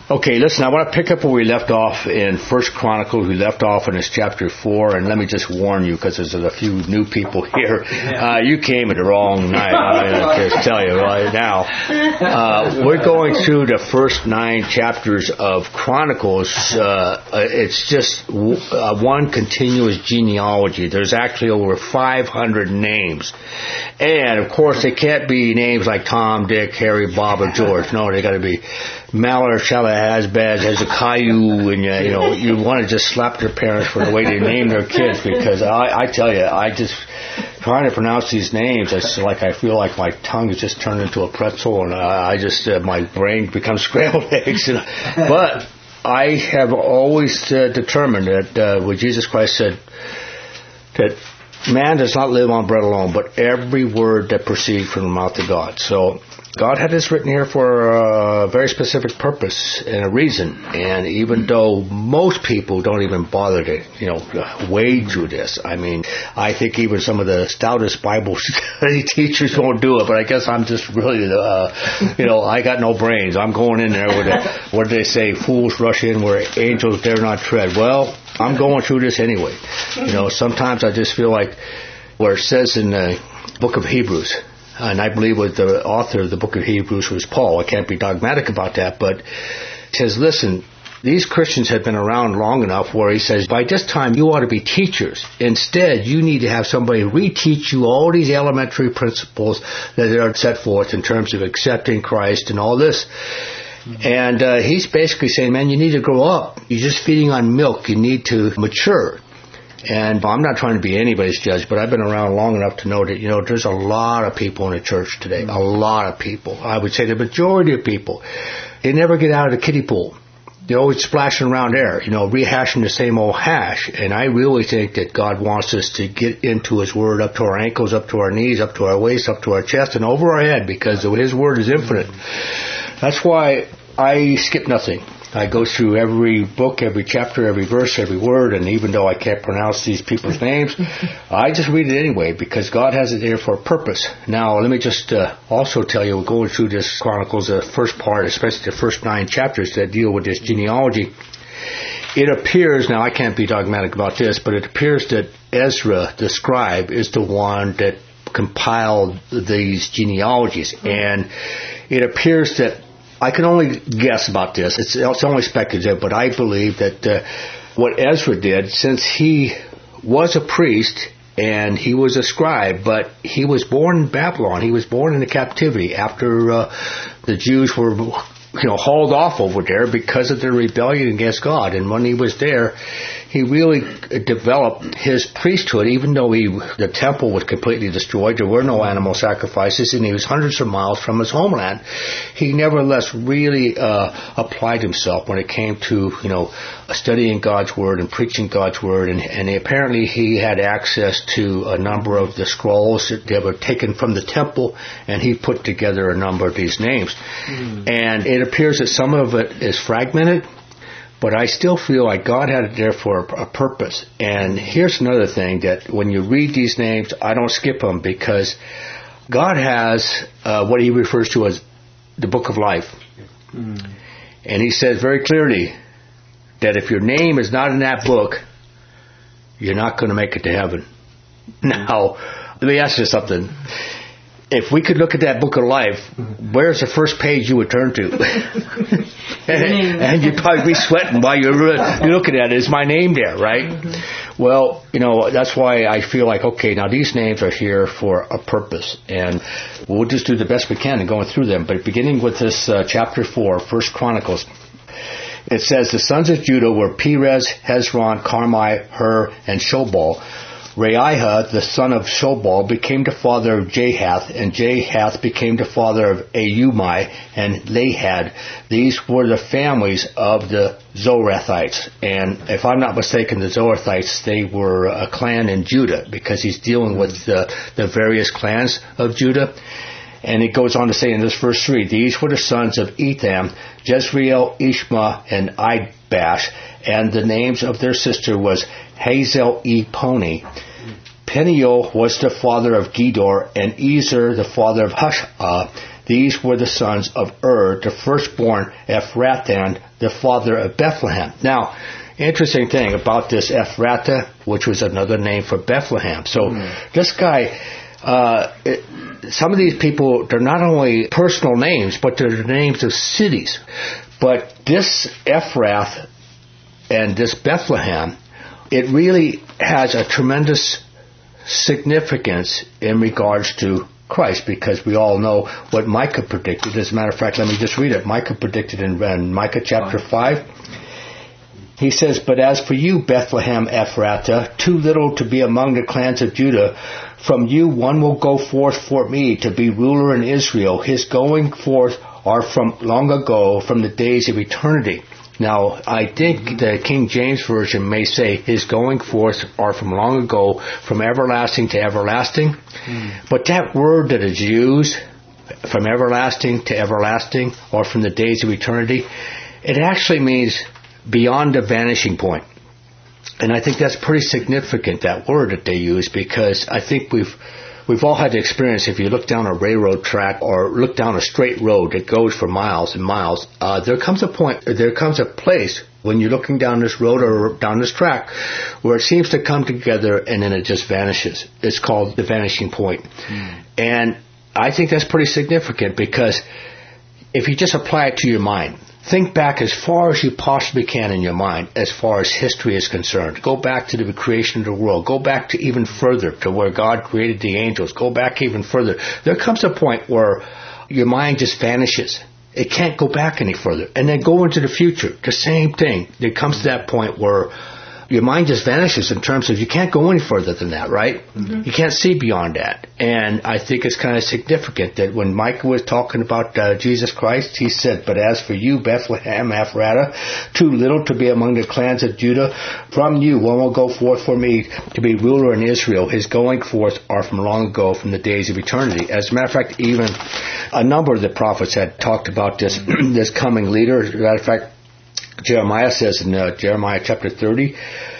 Okay, listen, I want to pick up where we left off in First Chronicles. We left off in this chapter 4, and let me just warn you, because there's a few new people here. You came at the wrong night, I just tell you right now. We're going through the first 9 chapters of Chronicles. It's just one continuous genealogy. There's actually over 500 names. And, of course, they can't be names like Tom, Dick, Harry, Bob, or George. No, they got to be Malor, Shalahazbaz, Hezekiah, and you want to just slap their parents for the way they name their kids, because I tell you, I just trying to pronounce these names. It's like I feel like my tongue is just turned into a pretzel, and I just my brain becomes scrambled eggs. But I have always determined that what Jesus Christ said, that man does not live on bread alone, but every word that proceeds from the mouth of God. So God had this written here for a very specific purpose and a reason. And even though most people don't even bother to, wade through this, I mean, I think even some of the stoutest Bible study teachers won't do it. But I guess I'm just really, I got no brains. I'm going in there with what do they say? Fools rush in where angels dare not tread. Well, I'm going through this anyway. Sometimes I just feel like where it says in the book of Hebrews, and I believe what the author of the book of Hebrews was Paul. I can't be dogmatic about that, but it says, listen, these Christians have been around long enough where he says, by this time you ought to be teachers. Instead, you need to have somebody reteach you all these elementary principles that are set forth in terms of accepting Christ and all this. And he's basically saying, man, you need to grow up. You're just feeding on milk. You need to mature. And I'm not trying to be anybody's judge, but I've been around long enough to know that, there's a lot of people in the church today. A lot of people. I would say the majority of people. They never get out of the kiddie pool. They're always splashing around there, rehashing the same old hash. And I really think that God wants us to get into His Word up to our ankles, up to our knees, up to our waist, up to our chest, and over our head, because His Word is infinite. That's why I skip nothing. I go through every book, every chapter, every verse, every word, and even though I can't pronounce these people's names, I just read it anyway, because God has it there for a purpose. Now, let me just also tell you, we're going through this Chronicles, the first part, especially the first 9 chapters that deal with this genealogy. It appears, now I can't be dogmatic about this, but it appears that Ezra, the scribe, is the one that compiled these genealogies. And it appears that I can only guess about this. It's only speculative, but I believe that what Ezra did, since he was a priest and he was a scribe, but he was born in Babylon. He was born into captivity after the Jews were hauled off over there because of their rebellion against God. And when he was there, he really developed his priesthood, even though the temple was completely destroyed. There were no animal sacrifices, and he was hundreds of miles from his homeland. He nevertheless really applied himself when it came to studying God's Word and preaching God's Word. And apparently he had access to a number of the scrolls that were taken from the temple, and he put together a number of these names. And it appears that some of it is fragmented, but I still feel like God had it there for a purpose. And here's another thing, that when you read these names, I don't skip them, because God has what He refers to as the book of life. And He says very clearly that if your name is not in that book, you're not going to make it to heaven. Now, let me ask you something. If we could look at that book of life, where's the first page you would turn to? and you'd probably be sweating while you're looking at it. Is my name there, right? Well, that's why I feel like, okay, now these names are here for a purpose, and we'll just do the best we can in going through them. But beginning with this chapter 4, First Chronicles, it says, the sons of Judah were Perez, Hezron, Carmi, Hur, and Shobal. Reiah, the son of Shobal, became the father of Jahath, and Jahath became the father of Ahumai and Lahad. These were the families of the Zorathites. And if I'm not mistaken, the Zorathites, they were a clan in Judah, because he's dealing with the various clans of Judah. And it goes on to say in this verse 3, these were the sons of Etham, Jezreel, Ishma, and Idbash, and the names of their sister was Hazel-e-Poni. Peniel was the father of Gedor, and Ezer the father of Hushah. These were the sons of the firstborn Ephrathan, the father of Bethlehem. Now, interesting thing about this Ephratah, which was another name for Bethlehem. So this guy, some of these people, they're not only personal names, but they're the names of cities. But this Ephrath and this Bethlehem, it really has a tremendous significance in regards to Christ, because we all know what Micah predicted. As a matter of fact, let me just read it. Micah predicted in Micah chapter 5. He says, "But as for you, Bethlehem Ephratah, too little to be among the clans of Judah, from you one will go forth for me to be ruler in Israel. His going forth are from long ago, from the days of eternity." Now, I think the King James Version may say, "His going forth are from long ago, from everlasting to everlasting." But that word that is used, from everlasting to everlasting, or from the days of eternity, it actually means beyond the vanishing point. And I think that's pretty significant, that word that they use, because I think we've all had the experience. If you look down a railroad track or look down a straight road that goes for miles and miles, there comes a place when you're looking down this road or down this track where it seems to come together and then it just vanishes. It's called the vanishing point. And I think that's pretty significant, because if you just apply it to your mind, think back as far as you possibly can in your mind as far as history is concerned. Go back to the creation of the world. Go back to even further to where God created the angels. Go back even further. There comes a point where your mind just vanishes. It can't go back any further. And then go into the future. The same thing. There comes to that point where your mind just vanishes in terms of you can't go any further than that, right? You can't see beyond that. And I think it's kind of significant that when Micah was talking about Jesus Christ, he said, "But as for you, Bethlehem Ephratah, too little to be among the clans of Judah, from you one will go forth for me to be ruler in Israel. His going forth are from long ago, from the days of eternity." As a matter of fact, even a number of the prophets had talked about this this coming leader. As a matter of fact, Jeremiah says in Jeremiah chapter 30,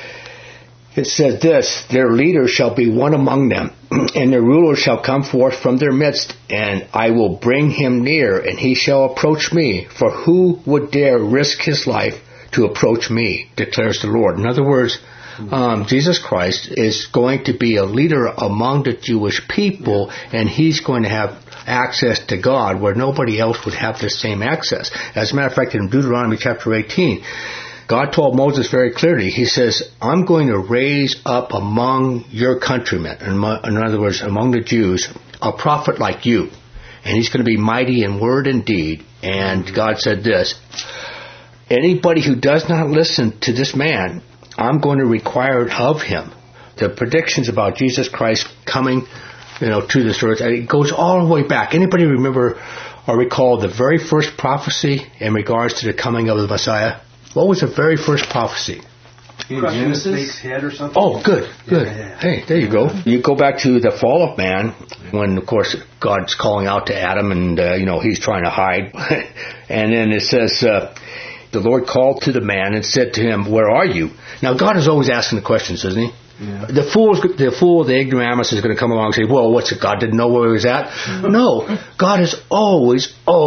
it says this, "Their leader shall be one among them, and their ruler shall come forth from their midst, and I will bring him near, and he shall approach me. For who would dare risk his life to approach me, declares the Lord." In other words, Jesus Christ is going to be a leader among the Jewish people, and he's going to have access to God where nobody else would have the same access. As a matter of fact, in Deuteronomy chapter 18, God told Moses very clearly, he says, "I'm going to raise up among your countrymen," in other words, among the Jews, "a prophet like you. And he's going to be mighty in word and deed." And God said this, "Anybody who does not listen to this man, I'm going to require it of him." The predictions about Jesus Christ coming to this earth, it goes all the way back. Anybody remember or recall the very first prophecy in regards to the coming of the Messiah? What was the very first prophecy? Genesis head or something? Oh, good. Yeah. Hey, there you go. You go back to the fall of man, when, of course, God's calling out to Adam, and, he's trying to hide. And then it says, the Lord called to the man and said to him, "Where are you?" Now, God is always asking the questions, isn't he? Yeah. The fool, the ignoramus is going to come along and say, "Well, what's it? God didn't know where he was at?" No, God is always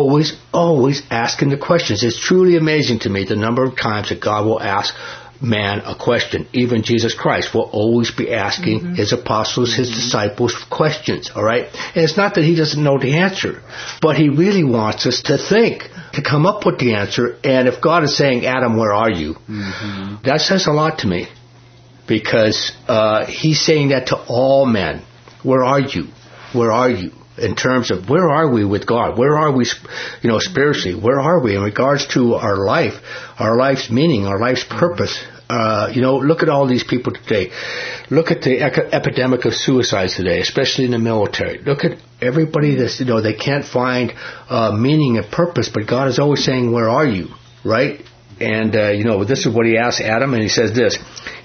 asking the questions. It's truly amazing to me the number of times that God will ask man a question. Even Jesus Christ will always be asking his apostles, his disciples questions, all right? And it's not that he doesn't know the answer, but he really wants us to think, to come up with the answer. And if God is saying, "Adam, where are you?" That says a lot to me. Because he's saying that to all men. Where are you? Where are you? In terms of where are we with God? Where are we, spiritually? Where are we in regards to our life, our life's meaning, our life's purpose? Look at all these people today. Look at the epidemic of suicides today, especially in the military. Look at everybody that's, they can't find meaning and purpose, but God is always saying, "Where are you?" Right? And, this is what he asked Adam, and he says this.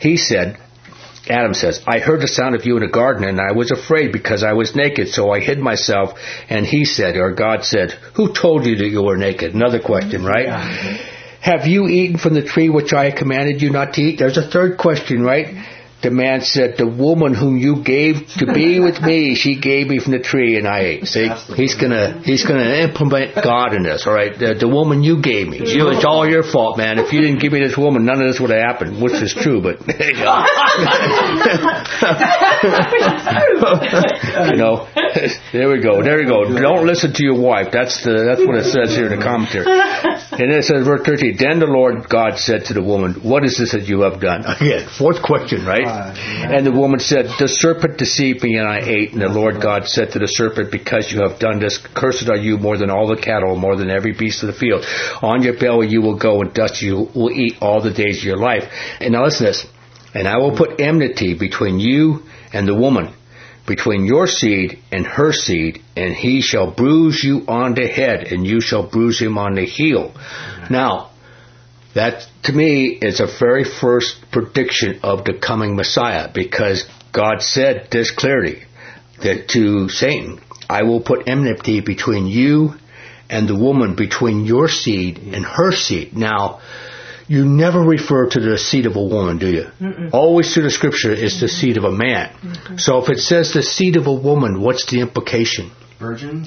Adam says, "I heard the sound of you in the garden, and I was afraid because I was naked, so I hid myself." And he said, or God said, "Who told you that you were naked?" Another question, right? Yeah. "Have you eaten from the tree which I commanded you not to eat?" There's a third question, right? the man said, the woman whom you gave to be with me, she gave me from the tree and I ate. See, he's gonna implement God in this, all right? The woman you gave me. It's all your fault, man. If you didn't give me this woman, none of this would have happened, which is true, but you know, there we go. Don't listen to your wife. That's what it says here in the commentary. And it says, verse 13, then the Lord God said to the woman, what is this that you have done? Again, fourth question, right? And the woman said, the serpent deceived me and I ate. And the Lord God said to the serpent, because you have done this, cursed are you more than all the cattle, more than every beast of the field. On your belly you will go, and dust you will eat all the days of your life. And now listen to this. And I will put enmity between you and the woman, between your seed and her seed, and he shall bruise you on the head, and you shall bruise him on the heel. Now, that, to me, is a very first prediction of the coming Messiah, because God said this clearly that to Satan, I will put enmity between you and the woman, between your seed and her seed. Now, you never refer to the seed of a woman, do you? Mm-mm. Always through the scripture is the seed of a man. Mm-hmm. So if it says the seed of a woman, what's the implication? Virgin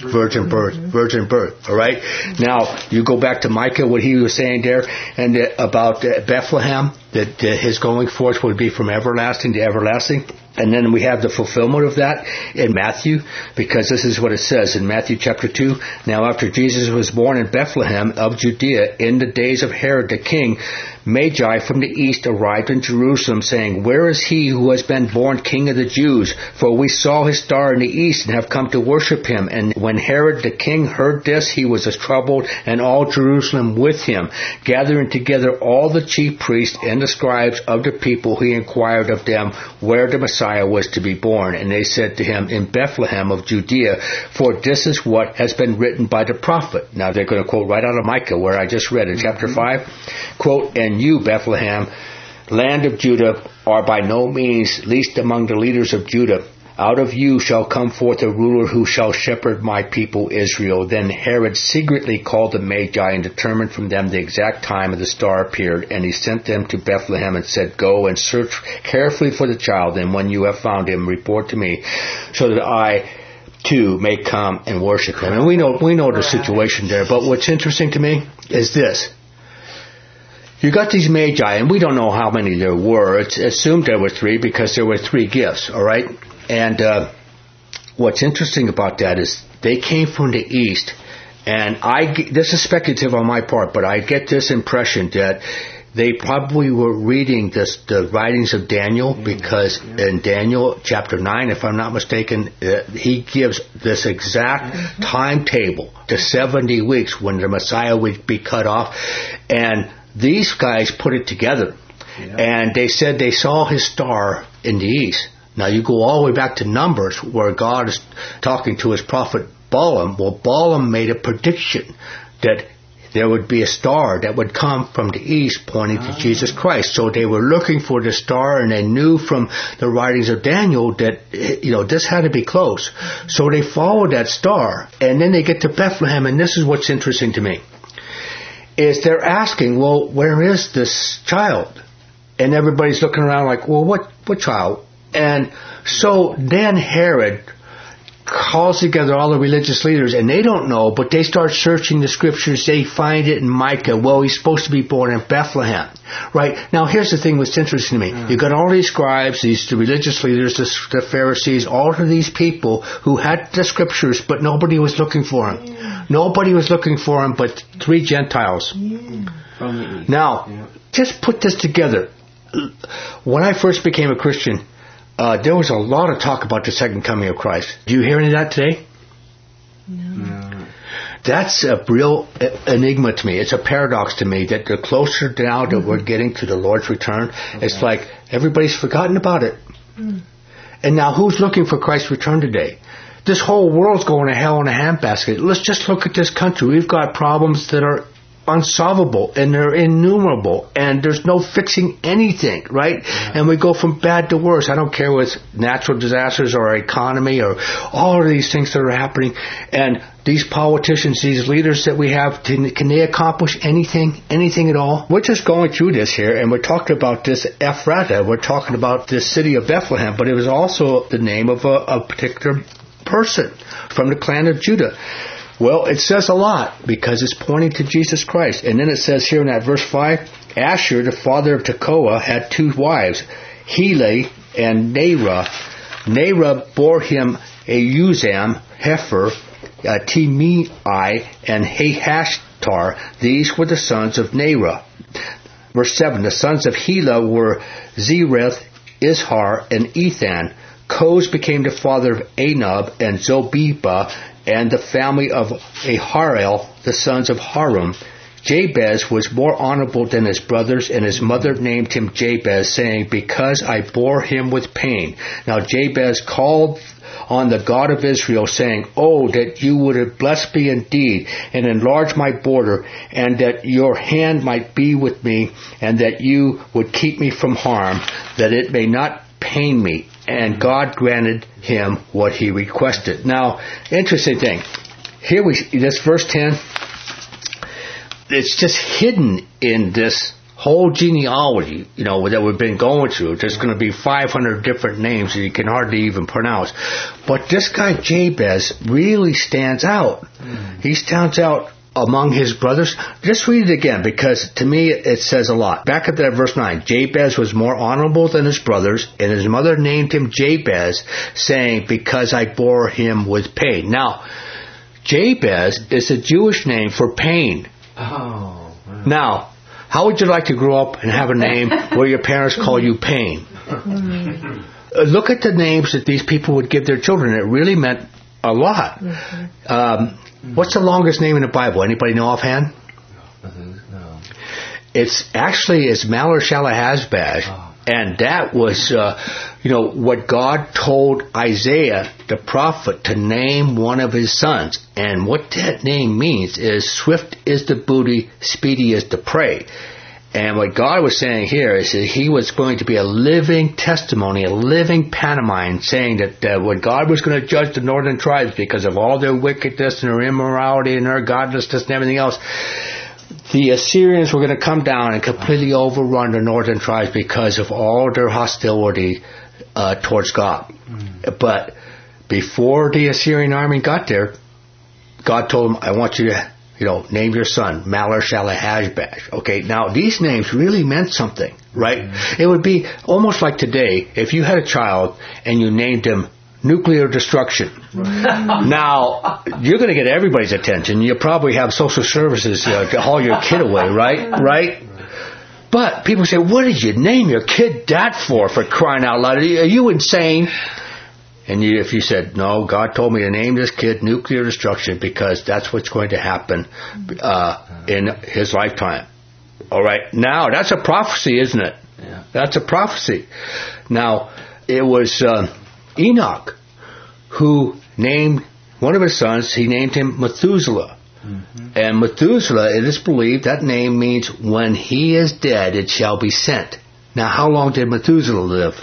birth. All right. Now you go back to Micah, what he was saying there, and about Bethlehem, that his going forth would be from everlasting to everlasting. And then we have the fulfillment of that in Matthew, because this is what it says in Matthew chapter 2. Now after Jesus was born in Bethlehem of Judea in the days of Herod the king, Magi from the east arrived in Jerusalem, saying, where is he who has been born King of the Jews? For we saw his star in the east and have come to worship him. And when Herod the king heard this, he was as troubled, and all Jerusalem with him. Gathering together all the chief priests and the scribes of the people, he inquired of them where the Messiah was to be born. And they said to him, in Bethlehem of Judea, for this is what has been written by the prophet. Now they're going to quote right out of Micah, where I just read in chapter 5. Quote, and you, Bethlehem, land of Judah, are by no means least among the leaders of Judah. Out of you shall come forth a ruler who shall shepherd my people Israel. Then Herod secretly called the Magi and determined from them the exact time of the star appeared. And he sent them to Bethlehem and said, go and search carefully for the child. And when you have found him, report to me, so that I too may come and worship him. And we know the situation there. But what's interesting to me is this. You got these Magi, and we don't know how many there were. It's assumed there were 3 because there were 3 gifts, all right? And what's interesting about that is they came from the east, and this is speculative on my part, but I get this impression that they probably were reading the writings of Daniel, because in Daniel chapter 9, if I'm not mistaken, he gives this exact timetable, the 70 weeks when the Messiah would be cut off, and these guys put it together, and they said they saw his star in the east. Now you go all the way back to Numbers, where God is talking to his prophet Balaam. Well, Balaam made a prediction that there would be a star that would come from the east pointing to Jesus Christ. So they were looking for the star, and they knew from the writings of Daniel that, this had to be close. So they followed that star, and then they get to Bethlehem, and this is what's interesting to me. Is they're asking, well, where is this child? And everybody's looking around like, well, what child? And so then Herod calls together all the religious leaders, and they don't know, but they start searching the scriptures. They find it in Micah. Well, he's supposed to be born in Bethlehem, right? Now, here's the thing that's interesting to me. You got all these scribes, the religious leaders, the Pharisees, all of these people who had the scriptures, but nobody was looking for them. Nobody was looking for them but 3 Gentiles. Now, just put this together. When I first became a Christian, there was a lot of talk about the second coming of Christ. Do you hear any of that today? No. That's a real enigma to me. It's a paradox to me that the closer now that we're getting to the Lord's return, it's like everybody's forgotten about it. And now who's looking for Christ's return today? This whole world's going to hell in a handbasket. Let's just look at this country. We've got problems that are unsolvable, and they're innumerable, and there's no fixing anything, right? Yeah. And we go from bad to worse. I don't care whether it's natural disasters or our economy or all of these things that are happening. And these politicians, these leaders that we have, can they accomplish anything at all? We're just going through this here, and we're talking about this Ephrata. We're talking about this city of Bethlehem, but it was also the name of a particular person from the clan of Judah. Well, it says a lot because it's pointing to Jesus Christ. And then it says here in that verse 5, Asher, the father of Tekoa, had 2 wives, Hele and Nerah. Nerah bore him a Uzam, Heifer, Timei, and Hahashtar. These were the sons of Nerah. Verse 7, the sons of Hele were Zereth, Ishar, and Ethan. Koz became the father of Anab and Zobeba, and the family of Aharel, the sons of Harum. Jabez was more honorable than his brothers, and his mother named him Jabez, saying, because I bore him with pain. Now Jabez called on the God of Israel, saying, oh, that you would have blessed me indeed, and enlarged my border, and that your hand might be with me, and that you would keep me from harm, that it may not pain me. And God granted him what he requested. Now, interesting thing. Here this verse 10, it's just hidden in this whole genealogy, that we've been going through. There's going to be 500 different names that you can hardly even pronounce. But this guy Jabez really stands out. He stands out among his brothers. Just read it again, because to me it says a lot. Back up to that verse 9. Jabez was more honorable than his brothers, and his mother named him Jabez, saying, because I bore him with pain. Now, Jabez is a Jewish name for pain. Oh. Wow. Now, how would you like to grow up and have a name where your parents call you pain? Look at the names that these people would give their children. It really meant a lot. What's the longest name in the Bible? Anybody know offhand? No. It's Maler-Shalal-Hash-Baz. Oh. And that was, what God told Isaiah, the prophet, to name one of his sons. And what that name means is, swift is the booty, speedy is the prey. And what God was saying here is that he was going to be a living testimony, a living pantomime, saying that when God was going to judge the northern tribes because of all their wickedness and their immorality and their godlessness and everything else, the Assyrians were going to come down and completely overrun the northern tribes because of all their hostility towards God. But before the Assyrian army got there, God told him, I want you to name your son Maler-Shalal-Hash-Baz. Okay, now these names really meant something, right? It would be almost like today if you had a child and you named him Nuclear Destruction. Now, you're going to get everybody's attention. You'll probably have social services to haul your kid away, right? But people say, what did you name your kid that for crying out loud? Are you insane? And if you said, no, God told me to name this kid Nuclear Destruction because that's what's going to happen in his lifetime. All right. Now, that's a prophecy, isn't it? Yeah. That's a prophecy. Now, it was Enoch who named one of his sons, he named him Methuselah. Mm-hmm. And Methuselah, it is believed, that name means when he is dead, it shall be sent. Now, how long did Methuselah live?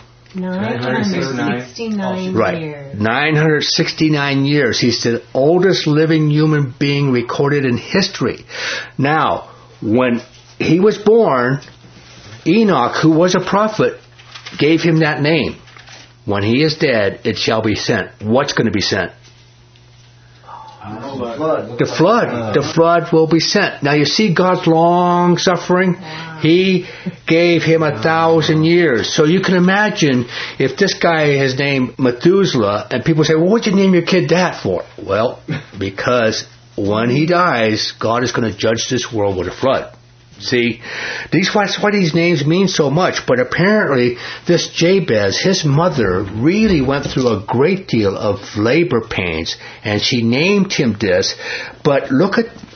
969 right. years. 969 years. He's the oldest living human being recorded in history. Now, when he was born, Enoch, who was a prophet, gave him that name. When he is dead, it shall be sent. What's going to be sent? The flood. The flood will be sent. Now you see God's long suffering. He gave him 1,000 years. So you can imagine if this guy is named Methuselah and people say, well, what'd you name your kid that for? Well, because when he dies, God is going to judge this world with a flood. See, that's why these names mean so much. But apparently, this Jabez, his mother, really went through a great deal of labor pains, and she named him this. But look at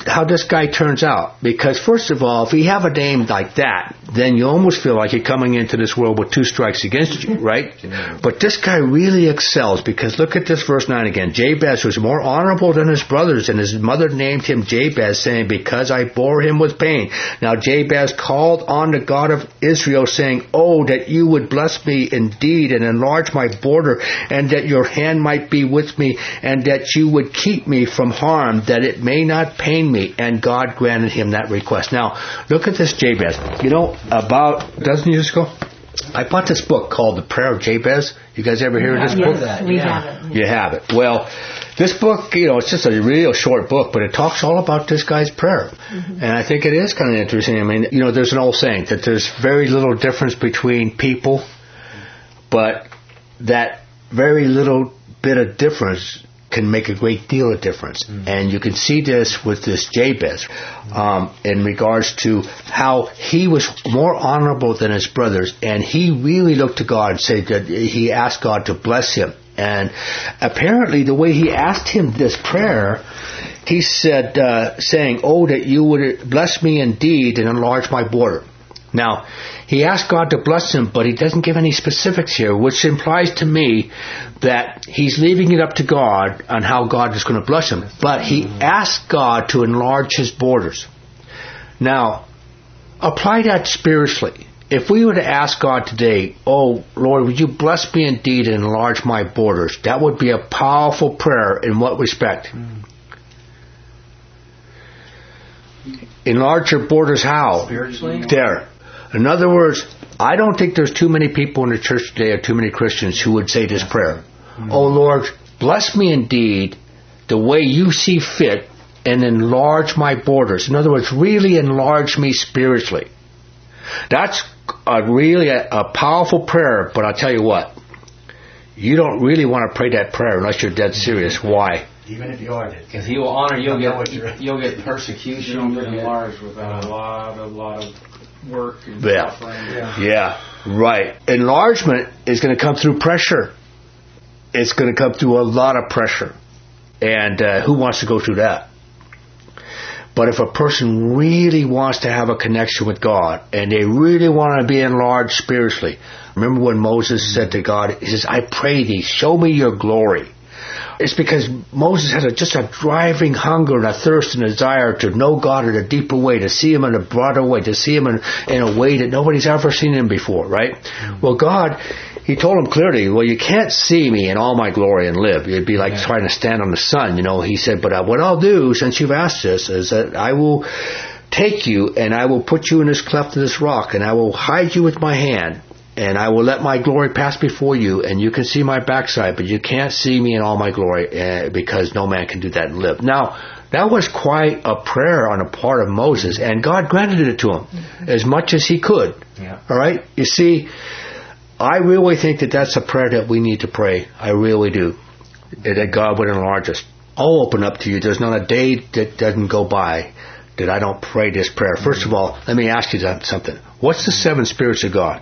how this guy turns out. Because first of all, if you have a name like that, then you almost feel like you're coming into this world with 2 strikes against you, right? But this guy really excels, because look at this verse 9 again. Jabez was more honorable than his brothers, and his mother named him Jabez, saying, because I bore him with pain. Now Jabez called on the God of Israel, saying, oh, that you would bless me indeed and enlarge my border, and that your hand might be with me, and that you would keep me from harm, that it may not pain me. And God granted him that request. Now, look at this Jabez. You know, about a dozen years ago, I bought this book called The Prayer of Jabez. You guys ever hear of this book? We have it. You have it. Well, this book, you know, it's just a real short book, but it talks all about this guy's prayer. And I think it is kind of interesting. I mean, you know, there's an old saying that there's very little difference between people, but that very little bit of difference can make a great deal of difference. And you can see this with this Jabez in regards to how he was more honorable than his brothers, and he really looked to God and said that he asked God to bless him. And apparently the way he asked him this prayer, he said, saying, oh, that you would bless me indeed and enlarge my border. Now, he asked God to bless him, but he doesn't give any specifics here, which implies to me that he's leaving it up to God on how God is going to bless him. But he asked God to enlarge his borders. Now, apply that spiritually. If we were to ask God today, oh, Lord, would you bless me indeed and enlarge my borders? That would be a powerful prayer. In what respect? Enlarge your borders how? Spiritually? There. In other words, I don't think there's too many people in the church today, or too many Christians, who would say this prayer. Oh, Lord, bless me indeed the way you see fit and enlarge my borders. In other words, really enlarge me spiritually. That's really a powerful prayer, but I'll tell you what, you don't really want to pray that prayer unless you're dead serious. Why? Even if you are. Because he will honor, you'll get persecution. You don't get enlarged without a lot of work and suffering. Yeah, right. Enlargement is going to come through pressure. It's going to come through a lot of pressure. And who wants to go through that? But if a person really wants to have a connection with God, and they really want to be enlarged spiritually, remember when Moses said to God, he says, I pray thee, show me your glory. It's because Moses had just a driving hunger and a thirst and a desire to know God in a deeper way, to see him in a broader way, to see him in a way that nobody's ever seen him before, right? Well, God, he told him clearly, well, you can't see me in all my glory and live. It'd be like trying to stand on the sun, you know. He said, but what I'll do, since you've asked this, is that I will take you and I will put you in this cleft of this rock, and I will hide you with my hand. And I will let my glory pass before you, and you can see my backside, but you can't see me in all my glory, because no man can do that and live. Now, that was quite a prayer on the part of Moses, and God granted it to him as much as he could. Yeah. All right? You see, I really think that that's a prayer that we need to pray. I really do. That God would enlarge us. I'll open up to you. There's not a day that doesn't go by that I don't pray this prayer. First of all, let me ask you something. What's the 7 spirits of God?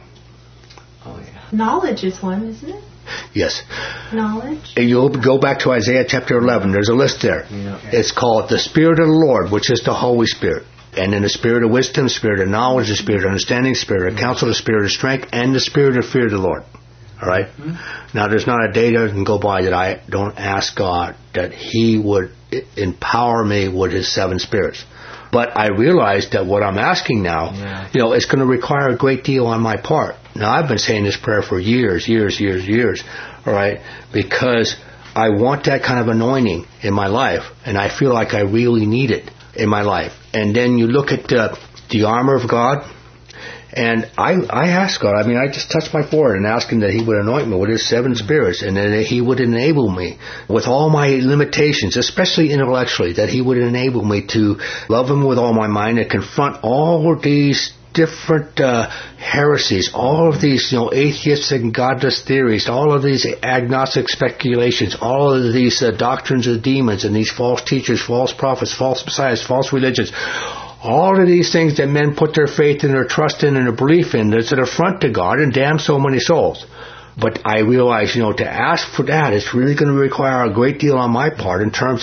Knowledge is one, isn't it? Yes. Knowledge. And you'll go back to Isaiah chapter 11. There's a list there. Yeah. It's called the Spirit of the Lord, which is the Holy Spirit. And then the Spirit of wisdom, Spirit of knowledge, the Spirit of understanding, Spirit of counsel, the Spirit of strength, and the Spirit of fear of the Lord. All right? Now, there's not a day that can go by that I don't ask God that he would empower me with his 7 spirits. But I realize that what I'm asking now, you know, it's going to require a great deal on my part. Now, I've been saying this prayer for years, all right, because I want that kind of anointing in my life, and I feel like I really need it in my life. And then you look at the armor of God, and I ask God, I mean, I just touch my forehead and ask him that he would anoint me with his 7 spirits, and that he would enable me with all my limitations, especially intellectually, that he would enable me to love him with all my mind and confront all of these different heresies, all of these, you know, atheistic and godless theories, all of these agnostic speculations, all of these doctrines of demons and these false teachers, false prophets, false messiahs, false religions. All of these things that men put their faith and their trust in and their belief in, that's an affront to God and damn so many souls. But I realize, you know, to ask for that, it's really going to require a great deal on my part in terms of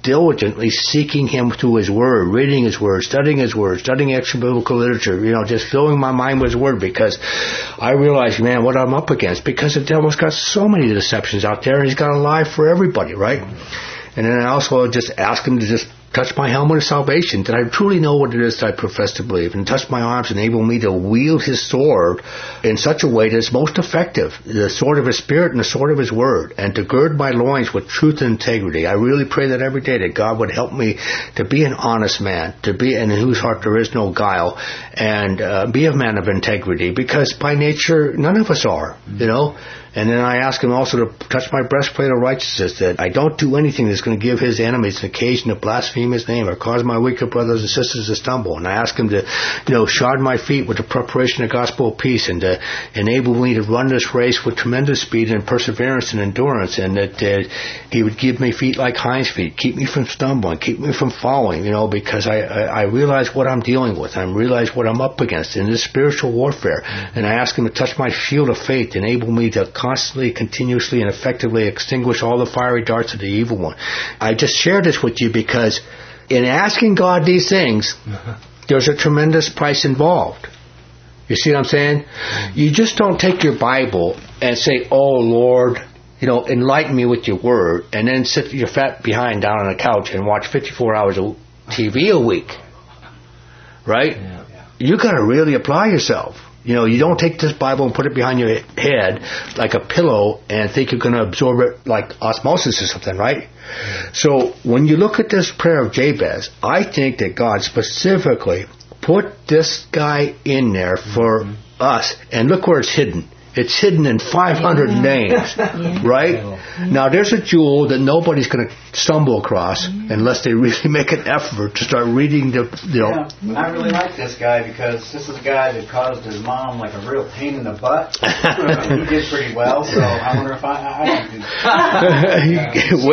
diligently seeking Him through His Word, reading His Word, studying extra-biblical literature, just filling my mind with His Word, because I realize, man, what I'm up against, because the devil's got so many deceptions out there, and he's got a lie for everybody, right? And then I also just ask Him to just touch my helmet of salvation, that I truly know what it is that I profess to believe, and touch my arms, enable me to wield His sword in such a way that it's most effective, the sword of His Spirit and the sword of His Word, and to gird my loins with truth and integrity. I really pray that every day that God would help me to be an honest man, to be in whose heart there is no guile, and be a man of integrity, because by nature none of us are, And then I ask Him also to touch my breastplate of righteousness, that I don't do anything that's going to give His enemies an occasion to blaspheme His name or cause my weaker brothers and sisters to stumble. And I ask Him to, shod my feet with the preparation of the gospel of peace, and to enable me to run this race with tremendous speed and perseverance and endurance, and that He would give me feet like hinds feet, keep me from stumbling, keep me from falling, because I realize what I'm dealing with. I realize what I'm up against in this spiritual warfare. And I ask Him to touch my shield of faith, enable me to constantly, continuously, and effectively extinguish all the fiery darts of the evil one. I just share this with you because in asking God these things, there's a tremendous price involved. You see what I'm saying? You just don't take your Bible and say, "Oh Lord, enlighten me with your Word," and then sit your fat behind down on the couch and watch 54 hours of TV a week. Right? Yeah. You got to really apply yourself. You don't take this Bible and put it behind your head like a pillow and think you're going to absorb it like osmosis or something, right? So when you look at this prayer of Jabez, I think that God specifically put this guy in there for us. And look where it's hidden. It's hidden in 500 names, right? Now, there's a jewel that nobody's going to stumble across unless they really make an effort to start reading the, I really like this guy because this is a guy that caused his mom like a real pain in the butt. He did pretty well, so I wonder if I can do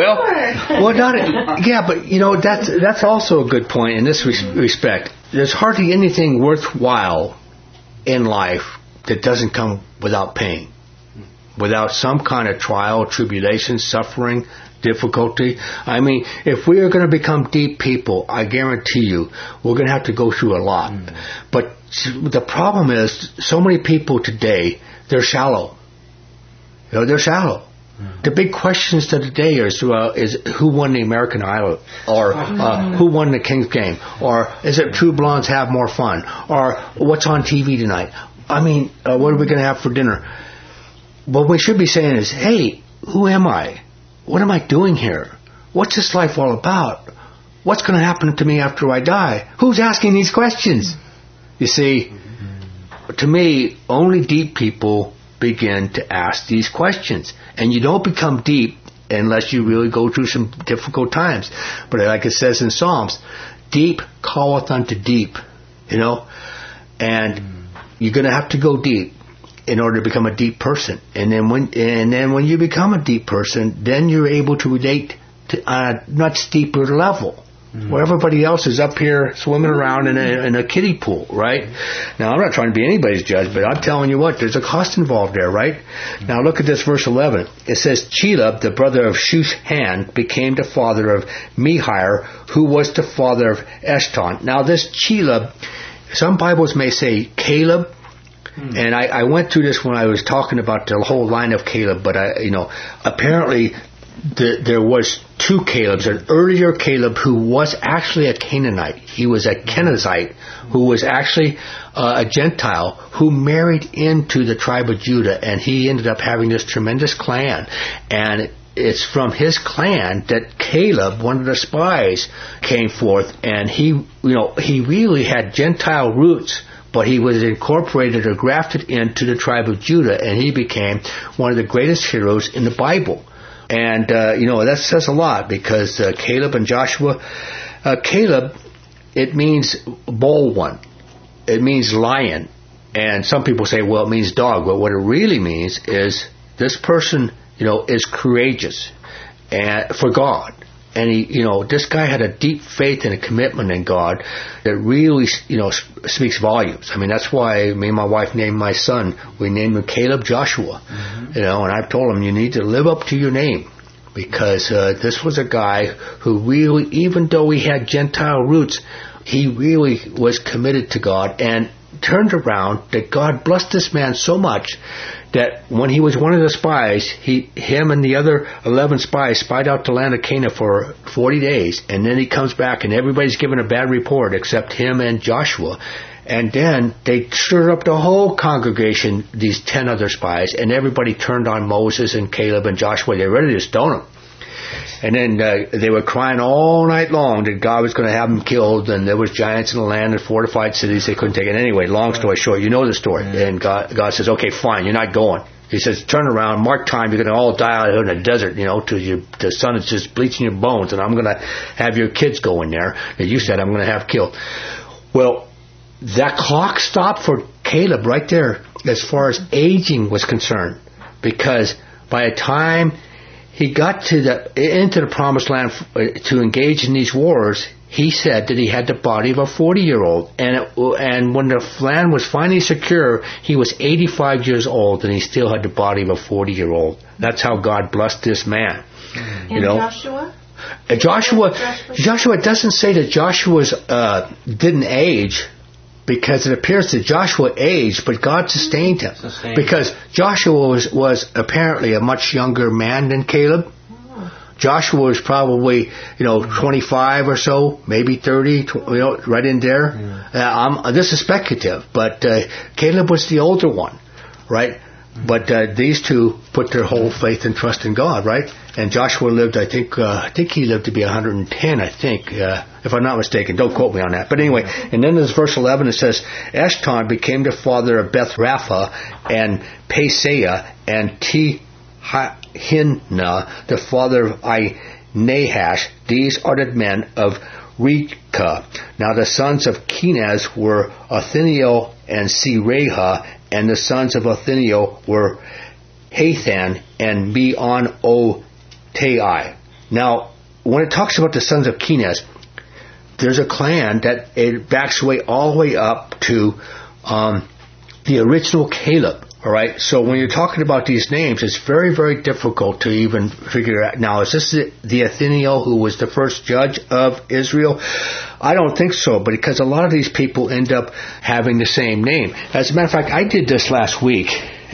but that's also a good point in this respect. There's hardly anything worthwhile in life that doesn't come without pain, without some kind of trial, tribulation, suffering, difficulty. I mean, if we are going to become deep people, I guarantee you, we're going to have to go through a lot. But the problem is, so many people today, they're shallow. They're shallow. The big questions of the day is who won the American Idol, or who won the King's Game, or is it True Blondes Have More Fun, or what's on TV tonight? I mean, what are we going to have for dinner? What we should be saying is, hey, who am I? What am I doing here? What's this life all about? What's going to happen to me after I die? Who's asking these questions? You see, to me, only deep people begin to ask these questions. And you don't become deep unless you really go through some difficult times. But like it says in Psalms, deep calleth unto deep, and you're going to have to go deep in order to become a deep person. And then when you become a deep person, then you're able to relate to a much deeper level, where everybody else is up here swimming around in a kiddie pool, right? Now, I'm not trying to be anybody's judge, but I'm telling you what, there's a cost involved there, right? Now, look at this verse 11. It says, Chelub, the brother of Shushan, became the father of Mehir, who was the father of Eshton. Now, this Chelub, some Bibles may say Caleb, and I went through this when I was talking about the whole line of Caleb, but apparently there was two Calebs. An earlier Caleb who was actually a Canaanite. He was a Kenizzite who was actually a Gentile who married into the tribe of Judah, and he ended up having this tremendous clan. And it's from his clan that Caleb, one of the spies, came forth, and he really had Gentile roots, but he was incorporated or grafted into the tribe of Judah, and he became one of the greatest heroes in the Bible. And, that says a lot, because Caleb and Joshua, Caleb, it means bold one. It means lion. And some people say, well, it means dog. But what it really means is this person, is courageous and for God. And this guy had a deep faith and a commitment in God that really, speaks volumes. I mean, that's why me and my wife named my son. We named him Caleb Joshua. And I've told him, you need to live up to your name. because this was a guy who really, even though he had Gentile roots, he really was committed to God and turned around that God blessed this man so much that when he was one of the spies, him and the other 11 spies spied out the land of Canaan for 40 days, and then he comes back and everybody's given a bad report except him and Joshua. And then they stirred up the whole congregation, these 10 other spies, and everybody turned on Moses and Caleb and Joshua. They were ready to stone them. And then they were crying all night long that God was going to have them killed, and there was giants in the land and fortified cities they couldn't take it. Anyway, long story short, you know the story. And God says, okay, fine, you're not going. He says, turn around, mark time, you're going to all die out in the desert, till the sun is just bleaching your bones, and I'm going to have your kids go in there that you said I'm going to have killed. Well, that clock stopped for Caleb right there as far as aging was concerned, because by the time he got into the promised land to engage in these wars, he said that he had the body of a 40-year-old. And when the land was finally secure, he was 85 years old, and he still had the body of a 40-year-old. That's how God blessed this man. And Joshua? Joshua doesn't say that Joshua's didn't age, because it appears that Joshua aged, but God sustained him. Because Joshua was apparently a much younger man than Caleb. Joshua was probably, 25 or so, maybe 30, right in there. This is speculative, but Caleb was the older one, right? But these two put their whole faith and trust in God, right? And Joshua lived, I think he lived to be 110, if I'm not mistaken. Don't quote me on that. But anyway, and then there's verse 11, it says, Eshton became the father of Beth Rapha and Paseah, and Hinna, the father of Nahash. These are the men of Rechah. Now the sons of Kenaz were Othniel and Seraiah, and the sons of Othniel were Hathan and Meon-O-Tai. Now, when it talks about the sons of Kenaz, there's a clan that it backs away all the way up to the original Caleb. All right. So when you're talking about these names, it's very, very difficult to even figure out. Now, is this the Othniel who was the first judge of Israel? I don't think so, but because a lot of these people end up having the same name. As a matter of fact, I did this last week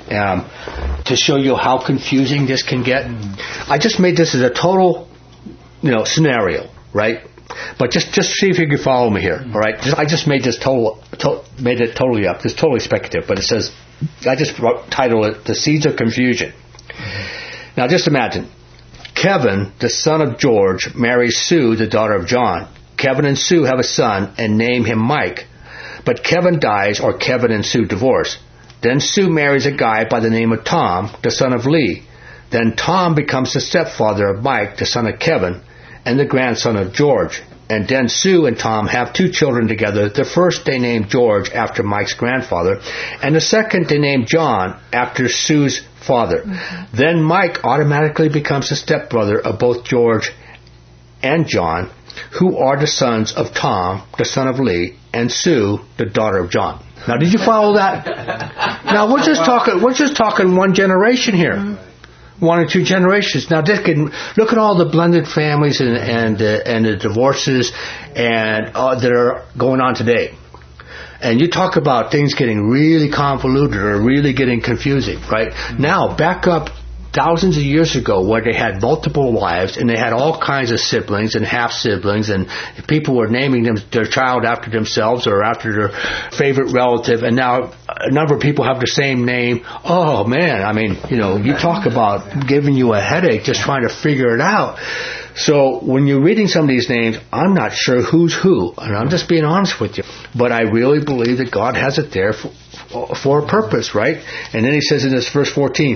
to show you how confusing this can get. I just made this as a total, scenario, right? But just see if you can follow me here. All right. I just made this made it totally up. It's totally speculative, but it says. I just titled it, The Seeds of Confusion. Now just imagine, Kevin, the son of George, marries Sue, the daughter of John. Kevin and Sue have a son and name him Mike. But Kevin dies, or Kevin and Sue divorce. Then Sue marries a guy by the name of Tom, the son of Lee. Then Tom becomes the stepfather of Mike, the son of Kevin, and the grandson of George. And then Sue and Tom have 2 children together. The first they named George after Mike's grandfather, and the second they named John after Sue's father. Mm-hmm. Then Mike automatically becomes the stepbrother of both George and John, who are the sons of Tom, the son of Lee, and Sue, the daughter of John. Now, did you follow that? Now, we're just talking one generation here. Mm-hmm. 1 or 2 generations. Now, look at all the blended families and the divorces that are going on today. And you talk about things getting really convoluted or really getting confusing, right? Mm-hmm. Now, back up thousands of years ago where they had multiple wives and they had all kinds of siblings and half-siblings, and people were naming their child after themselves or after their favorite relative, and now a number of people have the same name. Oh, man, you talk about giving you a headache just trying to figure it out. So when you're reading some of these names, I'm not sure who's who, and I'm just being honest with you. But I really believe that God has it there for a purpose, right? And then he says in this verse 14,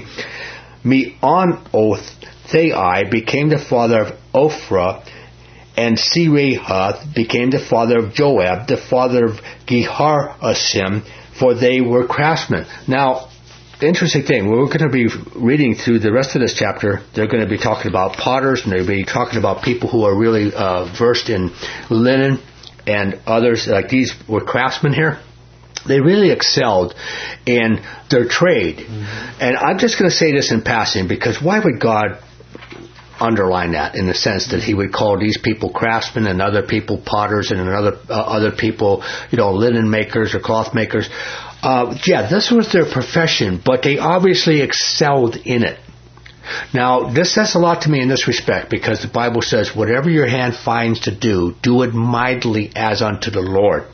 Meon-O-Tai became the father of Ophrah, and Seraiah became the father of Joab, the father of Geharashim, for they were craftsmen. Now, interesting thing, we're going to be reading through the rest of this chapter. They're going to be talking about potters, and they'll be talking about people who are really versed in linen, and others, like these were craftsmen here. They really excelled in their trade. Mm-hmm. And I'm just going to say this in passing, because why would God underline that in the sense that he would call these people craftsmen and other people potters and other people, linen makers or cloth makers. This was their profession, but they obviously excelled in it. Now, this says a lot to me in this respect, because the Bible says, whatever your hand finds to do, do it mightily as unto the Lord.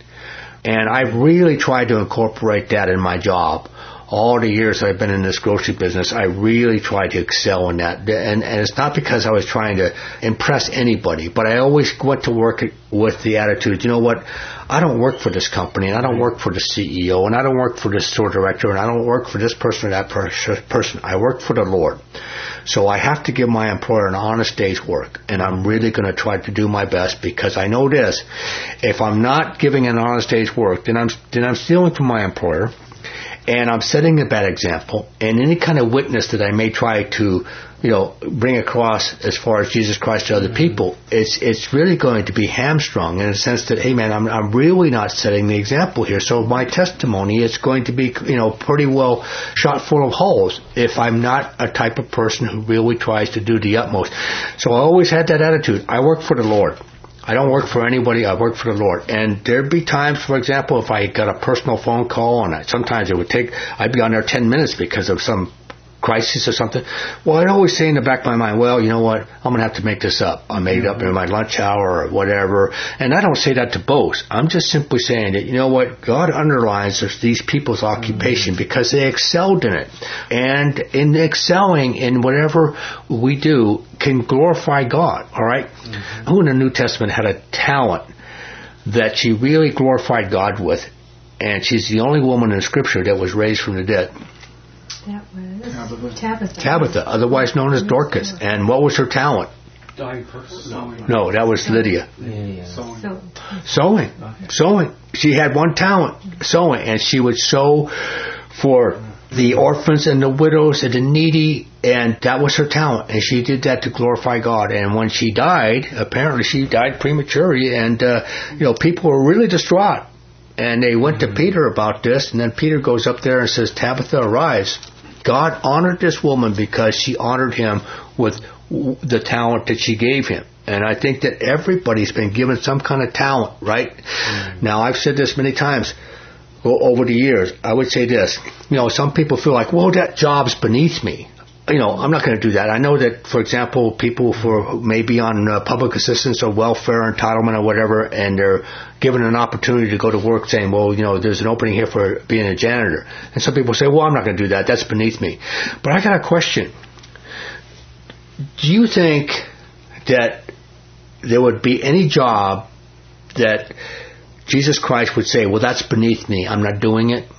And I've really tried to incorporate that in my job. All the years I've been in this grocery business, I really tried to excel in that. And it's not because I was trying to impress anybody, but I always went to work with the attitude, you know what, I don't work for this company, and I don't work for the CEO, and I don't work for this store director, and I don't work for this person or that person. I work for the Lord. So I have to give my employer an honest day's work, and I'm really going to try to do my best, because I know this: if I'm not giving an honest day's work, then I'm stealing from my employer, and I'm setting a bad example. And any kind of witness that I may try to, bring across as far as Jesus Christ to other people, it's really going to be hamstrung in the sense that, hey man, I'm really not setting the example here. So my testimony is going to be, pretty well shot full of holes if I'm not a type of person who really tries to do the utmost. So I always had that attitude. I work for the Lord. I don't work for anybody. I work for the Lord. And there'd be times, for example, if I got a personal phone call, and sometimes I'd be on there 10 minutes because of some crisis or something. Well, I'd always say in the back of my mind, well, you know what, I'm going to have to make this up. I made it up in my lunch hour or whatever. And I don't say that to boast. I'm just simply saying that, you know what, God underlines these people's occupation because they excelled in it. And in excelling in whatever we do can glorify God, all right? Mm-hmm. Who in the New Testament had a talent that she really glorified God with? And she's the only woman in Scripture that was raised from the dead. That was Tabitha, otherwise known as Dorcas. And what was her talent? No, that was Lydia. Sewing. She had one talent, sewing, and she would sew for the orphans and the widows and the needy, and that was her talent, and she did that to glorify God. And when she died, apparently she died prematurely, and people were really distraught. And they went to Peter about this, and then Peter goes up there and says, Tabitha, arise. God honored this woman because she honored him with the talent that she gave him. And I think that everybody's been given some kind of talent, right? Mm-hmm. Now, I've said this many times over the years. I would say this. Some people feel like, well, that job's beneath me. I'm not going to do that. I know that, for example, people may be on public assistance or welfare entitlement or whatever, and they're given an opportunity to go to work saying, well, there's an opening here for being a janitor. And some people say, well, I'm not going to do that. That's beneath me. But I got a question. Do you think that there would be any job that Jesus Christ would say, well, that's beneath me, I'm not doing it?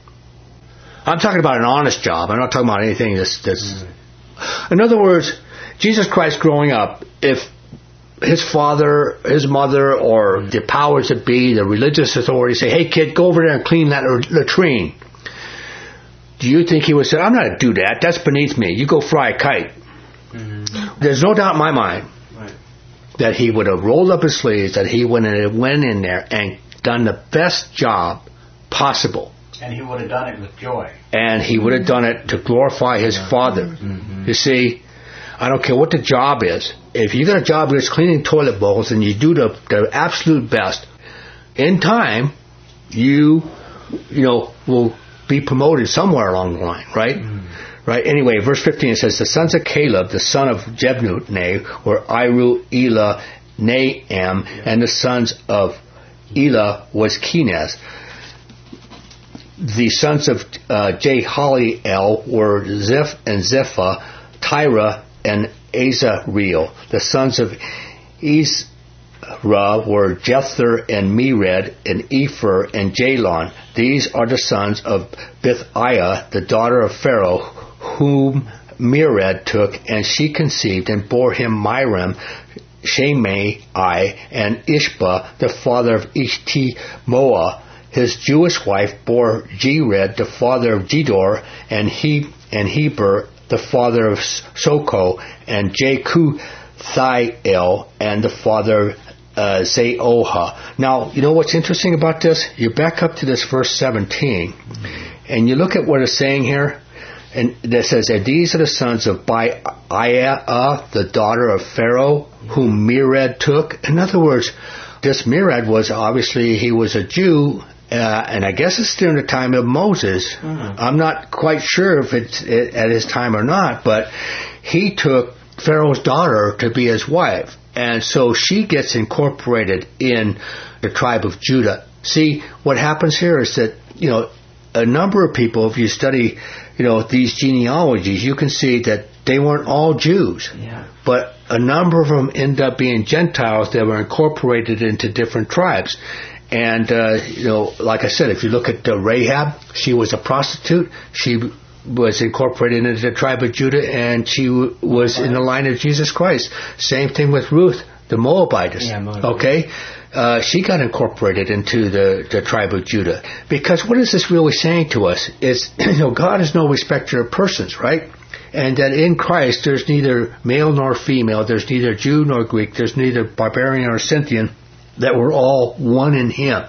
I'm talking about an honest job. I'm not talking about anything that's... In other words, Jesus Christ growing up, if his father, his mother, or the powers that be, the religious authorities say, hey kid, go over there and clean that latrine. Do you think he would say, I'm not going to do that. That's beneath me. You go fly a kite. Mm-hmm. There's no doubt in my mind that he would have rolled up his sleeves, that he went in there and done the best job possible. And he would have done it with joy. And he would have done it to glorify his Father. Mm-hmm. You see, I don't care what the job is. If you got a job that's cleaning toilet bowls and you do the absolute best, in time, you will be promoted somewhere along the line, right? Mm-hmm. Right? Anyway, verse 15 says, the sons of Caleb, the son of Jephunneh, were Iru, Elah, Naam, and the sons of Elah was Kenaz. The sons of Jehaliel were Ziph and Ziphah, Tyra and Azareel. The sons of Ezra were Jether and Mered and Epher and Jalon. These are the sons of Bithiah, the daughter of Pharaoh, whom Mered took, and she conceived and bore him Miriam, Shemai, and Ishba, the father of Ishtimoah. His Jewish wife bore Jered, the father of Gedor, and Heber, the father of Soko, and Jekuthiel, and the father of Zeoha. Now, you know what's interesting about this? You back up to this verse 17, and you look at what it's saying here. And that says, and these are the sons of Biah, the daughter of Pharaoh, whom Mered took. In other words, this Mered was obviously, he was a Jew, and I guess it's during the time of Moses. I'm not quite sure if it's at his time or not, but he took Pharaoh's daughter to be his wife. And so she gets incorporated in the tribe of Judah. See, what happens here is that, a number of people, if you study, these genealogies, you can see that they weren't all Jews. Yeah. But a number of them end up being Gentiles that were incorporated into different tribes. And, like I said, if you look at Rahab, she was a prostitute. She was incorporated into the tribe of Judah, and she was in the line of Jesus Christ. Same thing with Ruth, the Moabitess. Yeah, Moabite. Okay? She got incorporated into the tribe of Judah. Because what is this really saying to us? Is, God is no respecter of persons, right? And that in Christ there's neither male nor female, there's neither Jew nor Greek, there's neither barbarian or Scythian, that we're all one in Him.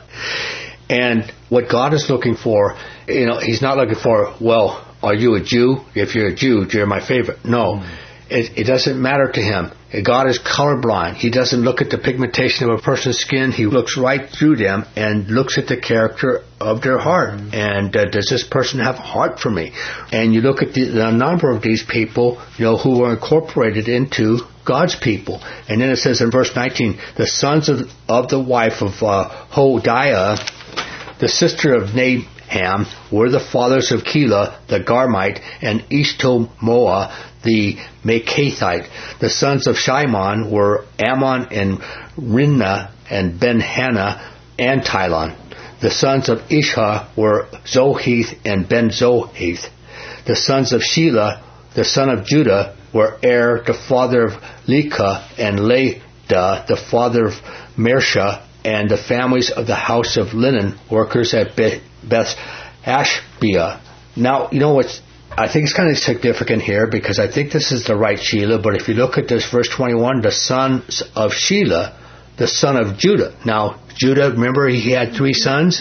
And what God is looking for, He's not looking for, well, are you a Jew? If you're a Jew, you're my favorite. No. It doesn't matter to Him. God is colorblind. He doesn't look at the pigmentation of a person's skin. He looks right through them and looks at the character of their heart. And does this person have a heart for me? And you look at the number of these people, who were incorporated into God's people. And then it says in verse 19, the sons of the wife of Hodiah, the sister of Naham, were the fathers of Keilah, the Garmite, and Eshtomoa, the Makathite. The sons of Shimon were Ammon and Rinna and Ben-Hannah and Tilon. The sons of Isha were Zoheth and Ben-Zoheth. The sons of Shelah, the son of Judah, were the father of Leka, and Leda, the father of Mersha, and the families of the house of linen workers at Beth Ashbea. Now, I think it's kind of significant here, because I think this is the right Shelah, but if you look at this verse 21, the sons of Shelah, the son of Judah. Now, Judah, remember, he had 3 sons?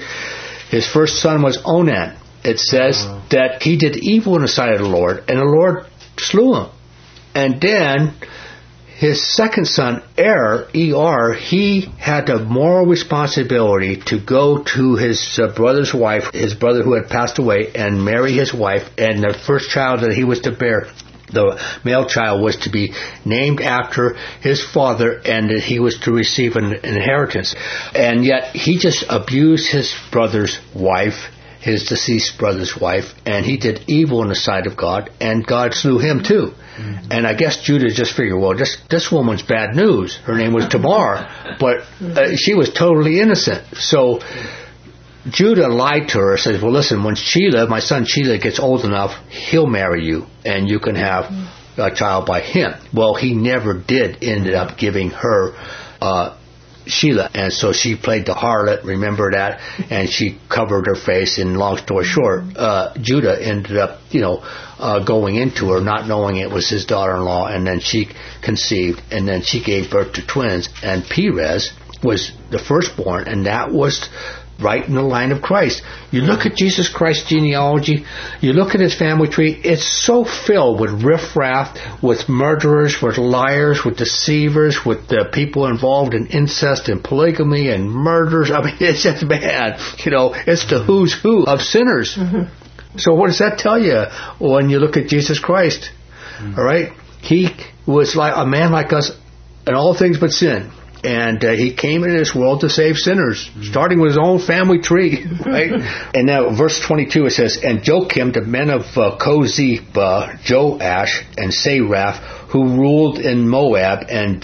His first son was Onan. It says that he did evil in the sight of the Lord, and the Lord slew him. And then his second son, Er, he had the moral responsibility to go to his brother's wife, his brother who had passed away, and marry his wife. And the first child that he was to bear, the male child, was to be named after his father, and that he was to receive an inheritance. And yet he just abused his brother's wife, his deceased brother's wife, and he did evil in the sight of God, and God slew him too. And I guess Judah just figured, well, this woman's bad news. Her name was Tamar, but she was totally innocent. So Judah lied to her, says, well, listen, when my son Shelah gets old enough, he'll marry you, and you can have a child by him. Well, he never did end up giving her Shelah, and so she played the harlot, remember that, and she covered her face, and long story short, Judah ended up, going into her, not knowing it was his daughter-in-law, and then she conceived, and then she gave birth to twins, and Perez was the firstborn, and that was right in the line of Christ. You look at Jesus Christ's genealogy, you look at his family tree, it's so filled with riffraff, with murderers, with liars, with deceivers, with people involved in incest and polygamy and murders. I mean, it's just bad. It's the who's who of sinners. So what does that tell you when you look at Jesus Christ? All right? He was like a man like us in all things but sin. And he came into this world to save sinners, starting with his own family tree, right? And now, verse 22, it says, and Joachim, the men of Kozib, Joash, and Seraph, who ruled in Moab, and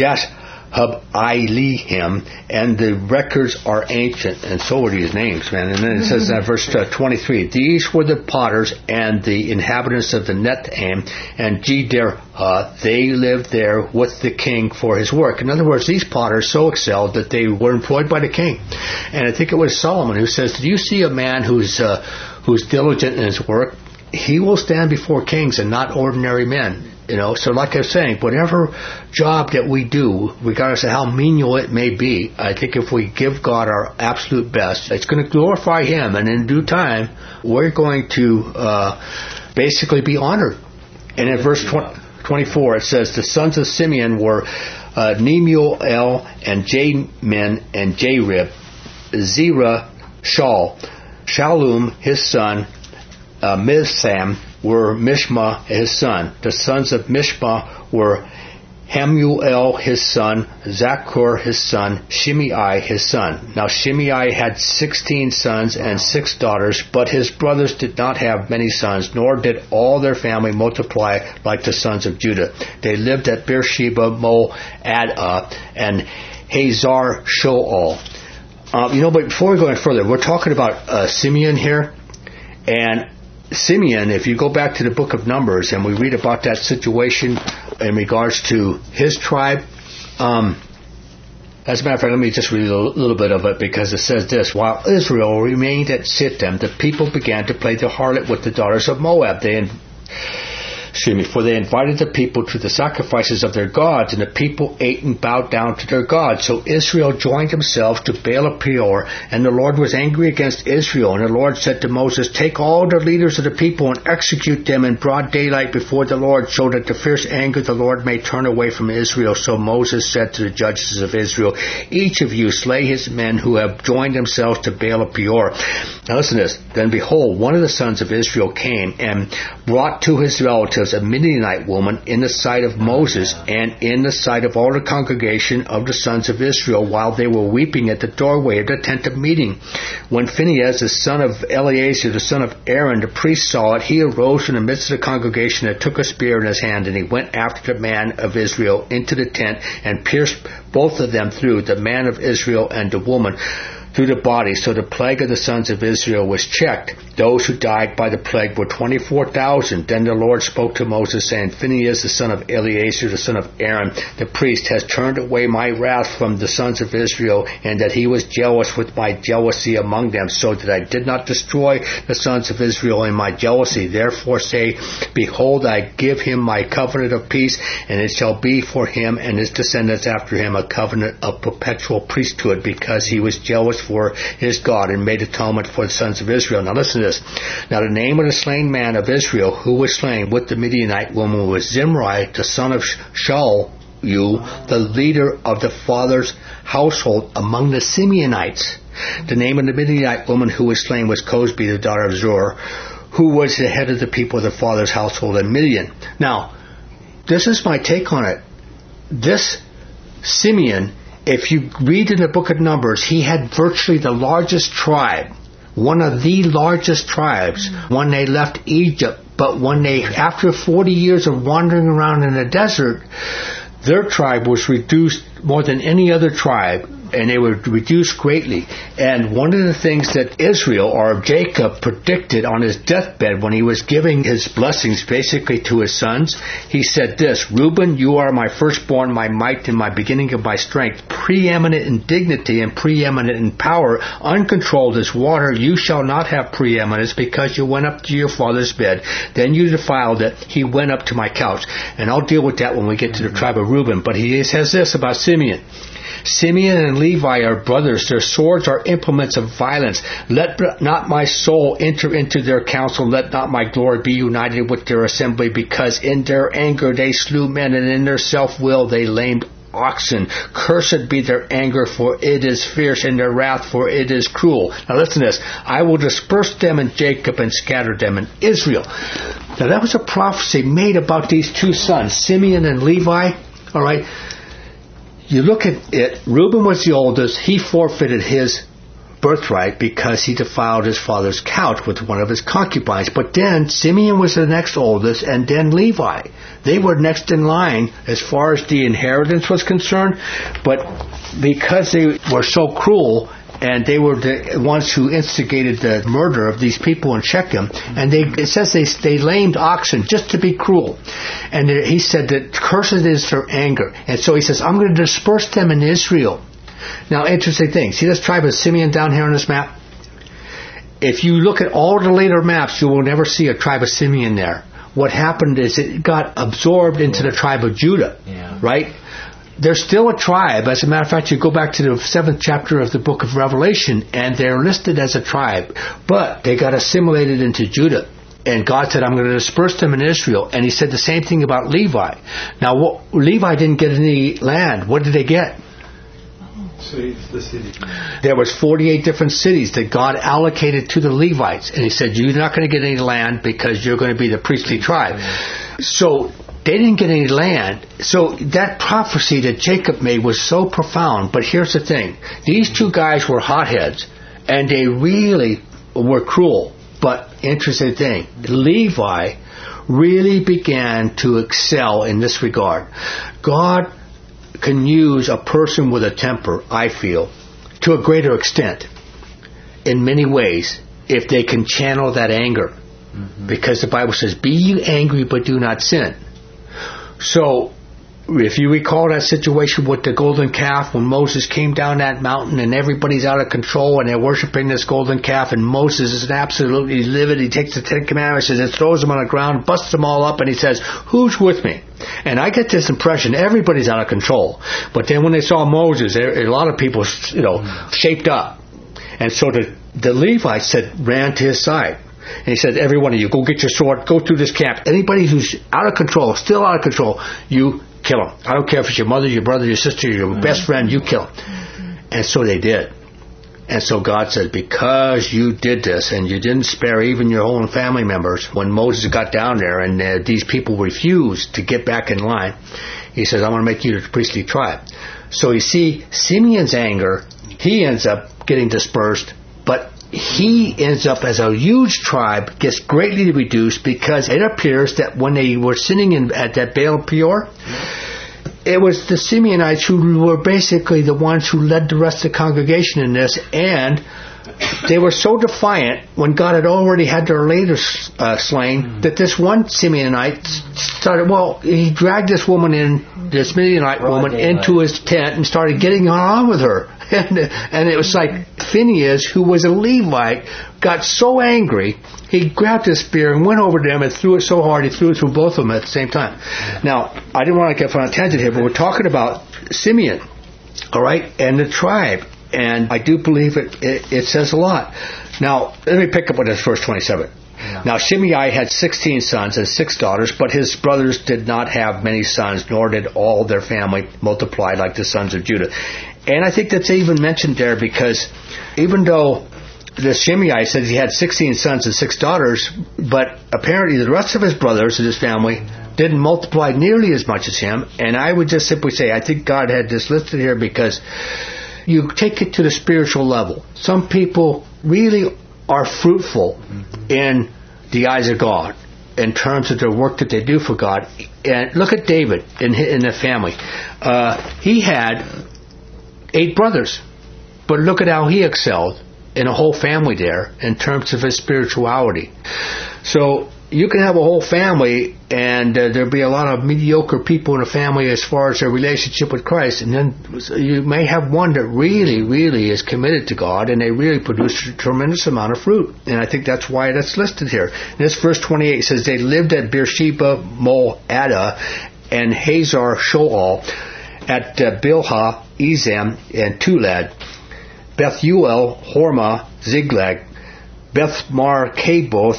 Jashub-Ilihim, and the records are ancient, and so are these names, man. And then it says in verse 23, these were the potters and the inhabitants of the Netaim and Gederah. They lived there with the king for his work. In other words, these potters so excelled that they were employed by the king. And I think it was Solomon who says, do you see a man who's diligent in his work? He will stand before kings and not ordinary men. So like I was saying, whatever job that we do, regardless of how menial it may be, I think if we give God our absolute best, it's going to glorify Him, and in due time, we're going to basically be honored. And in verse 24 it says, the sons of Simeon were Nemuel and Jamin and Jarib, Zerah, Shaul, Shallum his son, Mibsam were Mishma his son. The sons of Mishma were Hamuel his son, Zakur his son, Shimei his son. Now Shimei had 16 sons and 6 daughters, but his brothers did not have many sons, nor did all their family multiply like the sons of Judah. They lived at Beersheba, Moadah, and Hazar Shoal. But before we go any further, we're talking about Simeon here, and Simeon, if you go back to the book of Numbers and we read about that situation in regards to his tribe, as a matter of fact, let me just read a little bit of it, because it says this: while Israel remained at Shittim, the people began to play the harlot with the daughters of Moab. For they invited the people to the sacrifices of their gods, and the people ate and bowed down to their gods. So Israel joined themselves to Baal of Peor, and the Lord was angry against Israel. And the Lord said to Moses, take all the leaders of the people and execute them in broad daylight before the Lord, so that the fierce anger of the Lord may turn away from Israel. So Moses said to the judges of Israel, each of you slay his men who have joined themselves to Baal of Peor. Now listen to this. Then behold, one of the sons of Israel came and brought to his relatives a Midianite woman in the sight of Moses and in the sight of all the congregation of the sons of Israel, while they were weeping at the doorway of the tent of meeting. When Phinehas, the son of Eleazar, the son of Aaron, the priest, saw it, he arose from the midst of the congregation and took a spear in his hand, and he went after the man of Israel into the tent and pierced both of them through, the man of Israel and the woman, through the body. So the plague of the sons of Israel was checked. Those who died by the plague were 24,000. Then the Lord spoke to Moses, saying, Phinehas, the son of Eleazar, the son of Aaron, the priest, has turned away my wrath from the sons of Israel, and that he was jealous with my jealousy among them, so that I did not destroy the sons of Israel in my jealousy. Therefore say, behold, I give him my covenant of peace, and it shall be for him and his descendants after him a covenant of perpetual priesthood, because he was jealous for his God and made atonement for the sons of Israel. Now listen to this. Now the name of the slain man of Israel who was slain with the Midianite woman was Zimri, the son of Shaul, the leader of the father's household among the Simeonites. The name of the Midianite woman who was slain was Cosbi, the daughter of Zur, who was the head of the people of the father's household in Midian. Now, this is my take on it. This Simeon, if you read in the book of Numbers, he had virtually the largest tribe, one of the largest tribes, when they left Egypt. But when they, after 40 years of wandering around in the desert, their tribe was reduced more than any other tribe, and they were reduced greatly. And one of the things that Israel, or Jacob, predicted on his deathbed when he was giving his blessings basically to his sons, he said this: Reuben, you are my firstborn, my might, and my beginning of my strength, preeminent in dignity and preeminent in power, uncontrolled as water. You shall not have preeminence, because you went up to your father's bed, then you defiled it. He went up to my couch. And I'll deal with that when we get to the tribe of Reuben. But he says this about Simeon. Simeon and Levi are brothers. Their swords are implements of violence. Let not my soul enter into their council. Let not my glory be united with their assembly, because in their anger they slew men, and in their self-will they lamed oxen. Cursed be their anger, for it is fierce, and their wrath, for it is cruel. Now listen to this. I will disperse them in Jacob and scatter them in Israel. Now that was a prophecy made about these two sons, Simeon and Levi. All right. You look at it, Reuben was the oldest. He forfeited his birthright because he defiled his father's couch with one of his concubines. But then Simeon was the next oldest, and then Levi. They were next in line as far as the inheritance was concerned. But because they were so cruel, and they were the ones who instigated the murder of these people in Shechem, and it says they lamed oxen just to be cruel. And he said that cursed is their anger. And so he says, I'm going to disperse them in Israel. Now, interesting thing. See this tribe of Simeon down here on this map? If you look at all the later maps, you will never see a tribe of Simeon there. What happened is it got absorbed into the tribe of Judah, right? They're still a tribe. As a matter of fact, you go back to the 7th chapter of the book of Revelation, and they're listed as a tribe. But they got assimilated into Judah. And God said, I'm going to disperse them in Israel. And he said the same thing about Levi. Now, Levi didn't get any land. What did they get? The city. There was 48 different cities that God allocated to the Levites. And he said, you're not going to get any land because you're going to be the priestly tribe. So they didn't get any land. So that prophecy that Jacob made was so profound. But here's the thing. These two guys were hotheads. And they really were cruel. But interesting thing, Levi really began to excel in this regard. God can use a person with a temper, I feel, to a greater extent in many ways if they can channel that anger. Mm-hmm. Because the Bible says, be ye angry but do not sin. So if you recall that situation with the golden calf when Moses came down that mountain and everybody's out of control and they're worshiping this golden calf and Moses is absolutely livid. He takes the Ten Commandments and throws them on the ground, busts them all up, and he says, who's with me? And I get this impression everybody's out of control. But then when they saw Moses, a lot of people, shaped up. And so the Levites ran to his side. And he said, every one of you, go get your sword, go through this camp. Anybody who's out of control, still out of control, you kill him. I don't care if it's your mother, your brother, your sister, your best friend, you kill him. And so they did. And so God said, because you did this and you didn't spare even your own family members, when Moses got down there and these people refused to get back in line, he says, I'm going to make you the priestly tribe. So you see, Simeon's anger, he ends up getting dispersed, but he ends up as a huge tribe, gets greatly reduced because it appears that when they were sitting at that Baal Peor, it was the Simeonites who were basically the ones who led the rest of the congregation in this, and they were so defiant when God had already had their leaders slain that this one Simeonite started, he dragged this woman in, this Midianite woman, into his tent and started getting on with her. And it was like Phinehas, who was a Levite, got so angry, he grabbed his spear and went over to them and threw it so hard he threw it through both of them at the same time. Now, I didn't want to get on a tangent here, but we're talking about Simeon, all right, and the tribe. And I do believe it says a lot. Now, let me pick up with this verse 27. Yeah. Now, Shimei had 16 sons and 6 daughters, but his brothers did not have many sons, nor did all their family multiply like the sons of Judah. And I think that's even mentioned there because even though the Shimei said he had 16 sons and 6 daughters, but apparently the rest of his brothers and his family didn't multiply nearly as much as him. And I would just simply say, I think God had this listed here because you take it to the spiritual level. Some people really are fruitful in the eyes of God in terms of their work that they do for God. And look at David in the family. He had 8 brothers, but look at how he excelled in a whole family there in terms of his spirituality. So you can have a whole family and there'll be a lot of mediocre people in a family as far as their relationship with Christ, and then you may have one that really, really is committed to God and they really produce a tremendous amount of fruit. And I think that's why that's listed here. This verse 28 says they lived at Beersheba Moadah and Hazar Shoal, at Bilhah, Ezem, and Tulad, Bethuel, Hormah, Ziklag, Beth Mar Caboth,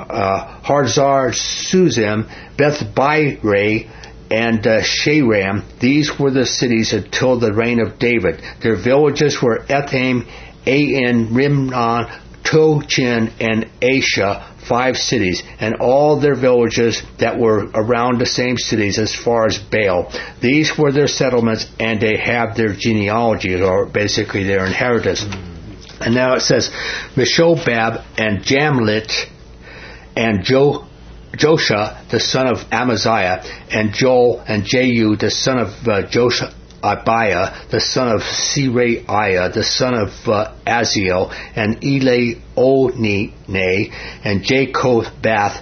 Harzar Suzim, Beth Bire, and Sharam. These were the cities until the reign of David. Their villages were Etham, Ain, Rimnon, Tochin, and Asha, 5 cities, and all their villages that were around the same cities as far as Baal. These were their settlements, and they have their genealogies, or basically their inheritance. And now it says, Meshobab and Jamlit and Josha, the son of Amaziah, and Joel and Jehu, the son of Joshabiah, the son of Seraiah, the son of Aziel, and Eleonine, and Jacobath,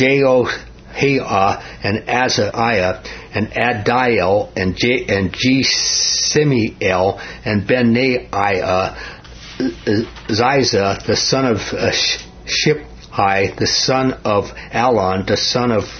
Jehoiah, and Azariah, and Adiel, and Jesimiel, and Benaiah, Ziza, the son of Shiphi, the son of Alon, the son of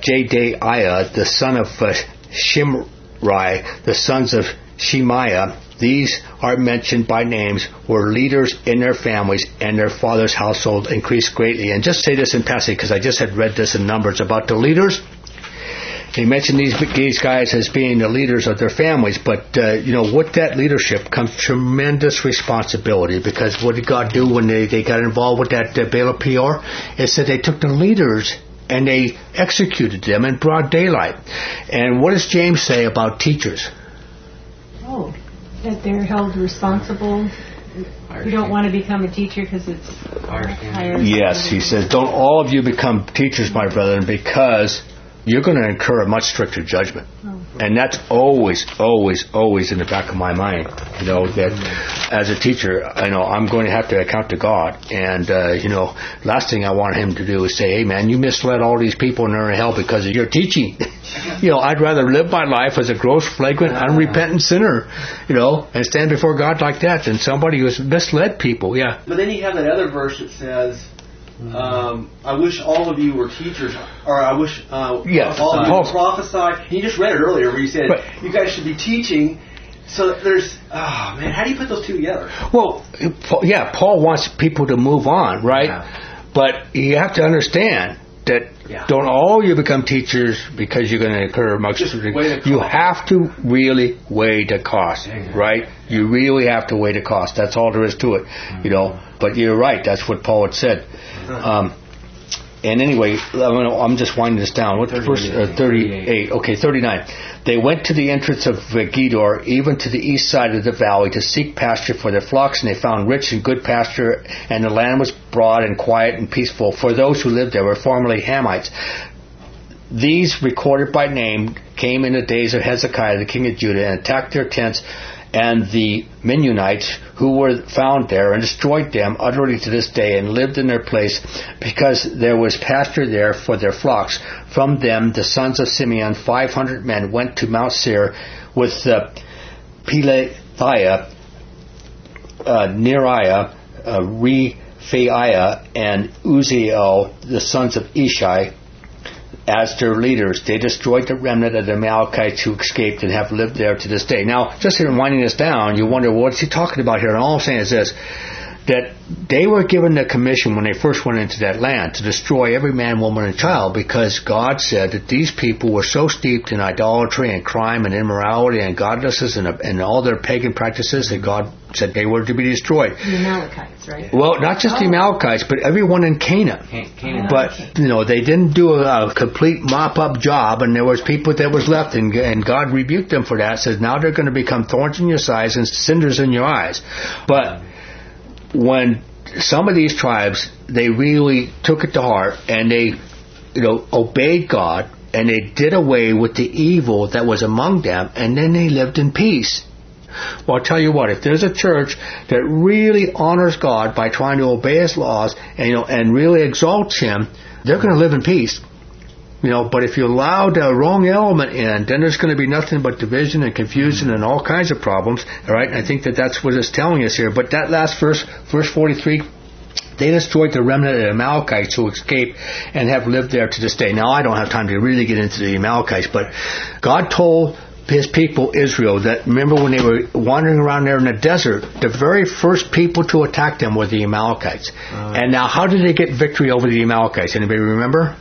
Jedaiah, the son of Shimri, the sons of Shemaiah, these are mentioned by names, were leaders in their families, and their father's household increased greatly. And just say this in passing, because I just had read this in Numbers about the leaders. He mentioned these guys as being the leaders of their families, but with that leadership comes tremendous responsibility, because what did God do when they got involved with that Baal of Peor? It said they took the leaders and they executed them in broad daylight. And what does James say about teachers? Oh, that they're held responsible. You don't want to become a teacher because it's higher. Yes, he says, don't all of you become teachers, my brethren, because you're going to incur a much stricter judgment. And that's always, always, always in the back of my mind. That as a teacher, I'm going to have to account to God. And, last thing I want him to do is say, hey, man, you misled all these people and they're in hell because of your teaching. I'd rather live my life as a gross, flagrant, unrepentant sinner, and stand before God like that than somebody who's misled people. Yeah. But then you have that other verse that says, I wish all of you were teachers, or I wish all of you would prophesy. And you just read it earlier where you said you guys should be teaching. So there's, how do you put those two together? Well, Paul wants people to move on, right? Yeah. But you have to understand that don't all you become teachers because you're going to incur much. You have to really weigh the cost, right? You really have to weigh the cost. That's all there is to it, But you're right. That's what Paul had said. And anyway, I'm just winding this down. What's the first? 38. Okay, 39. They went to the entrance of Gedor, even to the east side of the valley, to seek pasture for their flocks, and they found rich and good pasture, and the land was broad and quiet and peaceful, for those who lived there were formerly Hamites. These, recorded by name, came in the days of Hezekiah, the king of Judah, and attacked their tents and the Mennonites who were found there, and destroyed them utterly to this day, and lived in their place, because there was pasture there for their flocks. From them the sons of Simeon, 500 men, went to Mount Seir with Pelathiah, Neriah, Rephaiah, and Uzziel, the sons of Ishai, as their leaders. They destroyed the remnant of the Amalekites who escaped and have lived there to this day. Now, just in winding this down, you wonder, what's he talking about here? And all I'm saying is this, that they were given the commission when they first went into that land to destroy every man, woman, and child, because God said that these people were so steeped in idolatry and crime and immorality and godlessness and all their pagan practices that God said they were to be destroyed. The Amalekites, right? Well, not just the Amalekites, but everyone in Canaan. But, they didn't do a complete mop-up job, and there was people that was left, and God rebuked them for that, says now they're going to become thorns in your sides and cinders in your eyes. But when some of these tribes, they really took it to heart, and they, obeyed God, and they did away with the evil that was among them, and then they lived in peace. Well, I'll tell you what, if there's a church that really honors God by trying to obey His laws, and really exalts Him, they're going to live in peace. But if you allow the wrong element in, then there's going to be nothing but division and confusion and all kinds of problems. All right, and I think that's what it's telling us here. But that last verse 43, they destroyed the remnant of the Amalekites who escaped and have lived there to this day. Now, I don't have time to really get into the Amalekites, but God told His people Israel that, remember when they were wandering around there in the desert, the very first people to attack them were the Amalekites. And now, how did they get victory over the Amalekites? Anybody remember?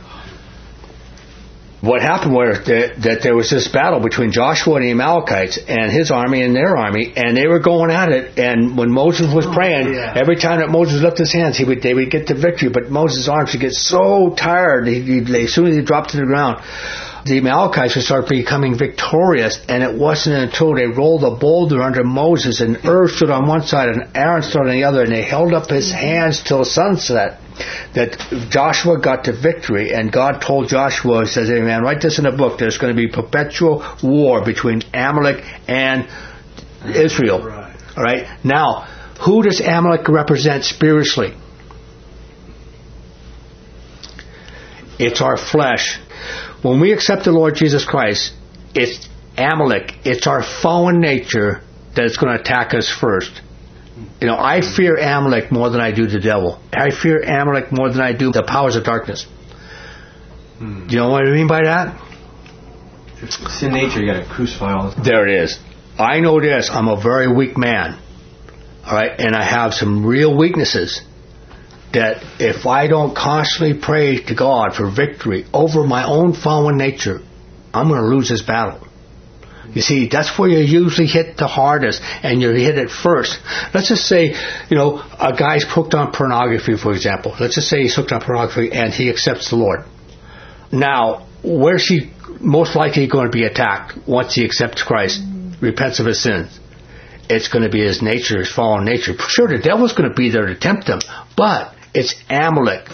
What happened was that there was this battle between Joshua and the Amalekites and his army and their army, and they were going at it. And when Moses was praying, every time that Moses lifted his hands, they would get the victory. But Moses' arms would get so tired, as soon as he dropped to the ground, the Amalekites would start becoming victorious. And it wasn't until they rolled a boulder under Moses, and Ur stood on one side and Aaron stood on the other, and they held up his hands till sunset, that Joshua got to victory. And God told Joshua, He says, hey man, write this in a book, there's going to be perpetual war between Amalek and Israel. Right. All right. Now, who does Amalek represent spiritually? It's our flesh. When we accept the Lord Jesus Christ, it's Amalek, it's our fallen nature that's going to attack us first. I fear Amalek more than I do the devil. I fear Amalek more than I do the powers of darkness. Do you know what I mean by that? Sin nature, you got to crucify all the time. There it is. I know this, I'm a very weak man. All right, and I have some real weaknesses that if I don't constantly pray to God for victory over my own fallen nature, I'm going to lose this battle. You see, that's where you usually hit the hardest, and you hit it first. Let's just say, a guy's hooked on pornography, for example. Let's just say he's hooked on pornography and he accepts the Lord. Now, where's he most likely going to be attacked once he accepts Christ, repents of his sins? It's going to be his nature, his fallen nature. Sure, the devil's going to be there to tempt him, but it's Amalek,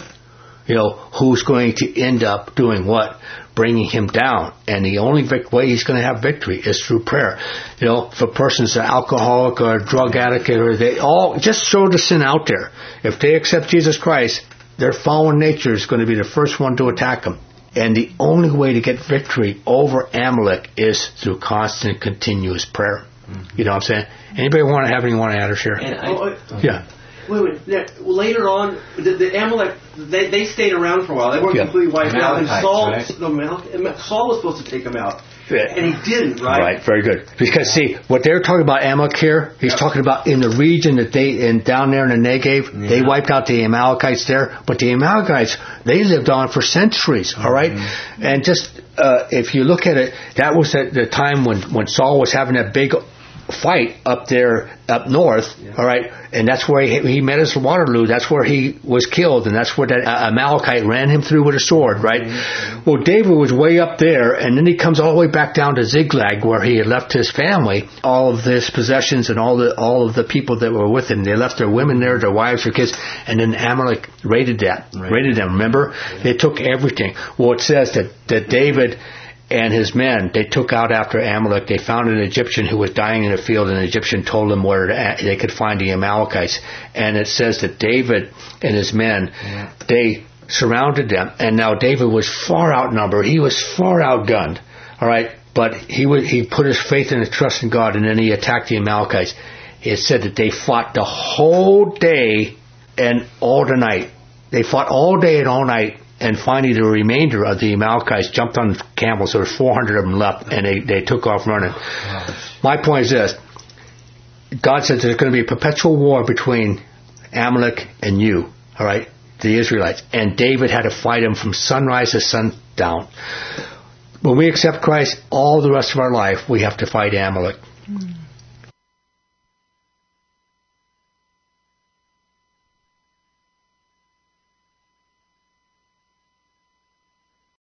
who's going to end up doing what? Bringing him down. And the only way he's going to have victory is through prayer. If a person's an alcoholic or a drug addict, or they all just throw the sin out there. If they accept Jesus Christ, their fallen nature is going to be the first one to attack them. And the only way to get victory over Amalek is through constant, continuous prayer. You know what I'm saying? Anybody want to add or share? Yeah. Wait. Later on, the Amalek, they stayed around for a while. They weren't completely wiped out. And Saul, right? Saul was supposed to take them out. And he didn't, right? Right, very good. Because, see, what they're talking about Amalek here, he's talking about in the region that down there in the Negev, they wiped out the Amalekites there. But the Amalekites, they lived on for centuries, all right? And just, if you look at it, that was the time when Saul was having that big fight up north, all right, and that's where he met us at Waterloo. That's where he was killed, and that's where that Amalekite ran him through with a sword, right? Well, David was way up there, and then he comes all the way back down to Ziklag, where he had left his family, all of his possessions, and all of the people that were with him. They left their women there, their wives, their kids, and then Amalek raided them. Remember, they took everything. Well, it says that David and his men, they took out after Amalek. They found an Egyptian who was dying in a field, and the Egyptian told them where they could find the Amalekites. And it says that David and his men, they surrounded them. And now David was far outnumbered. He was far outgunned. All right, but he put his faith and his trust in God, and then he attacked the Amalekites. It said that they fought the whole day and all the night. They fought all day and all night. And finally, the remainder of the Amalekites jumped on camels. There were 400 of them left, and they took off running. My point is this. God said there's going to be a perpetual war between Amalek and you, all right, the Israelites. And David had to fight him from sunrise to sundown. When we accept Christ, all the rest of our life, we have to fight Amalek.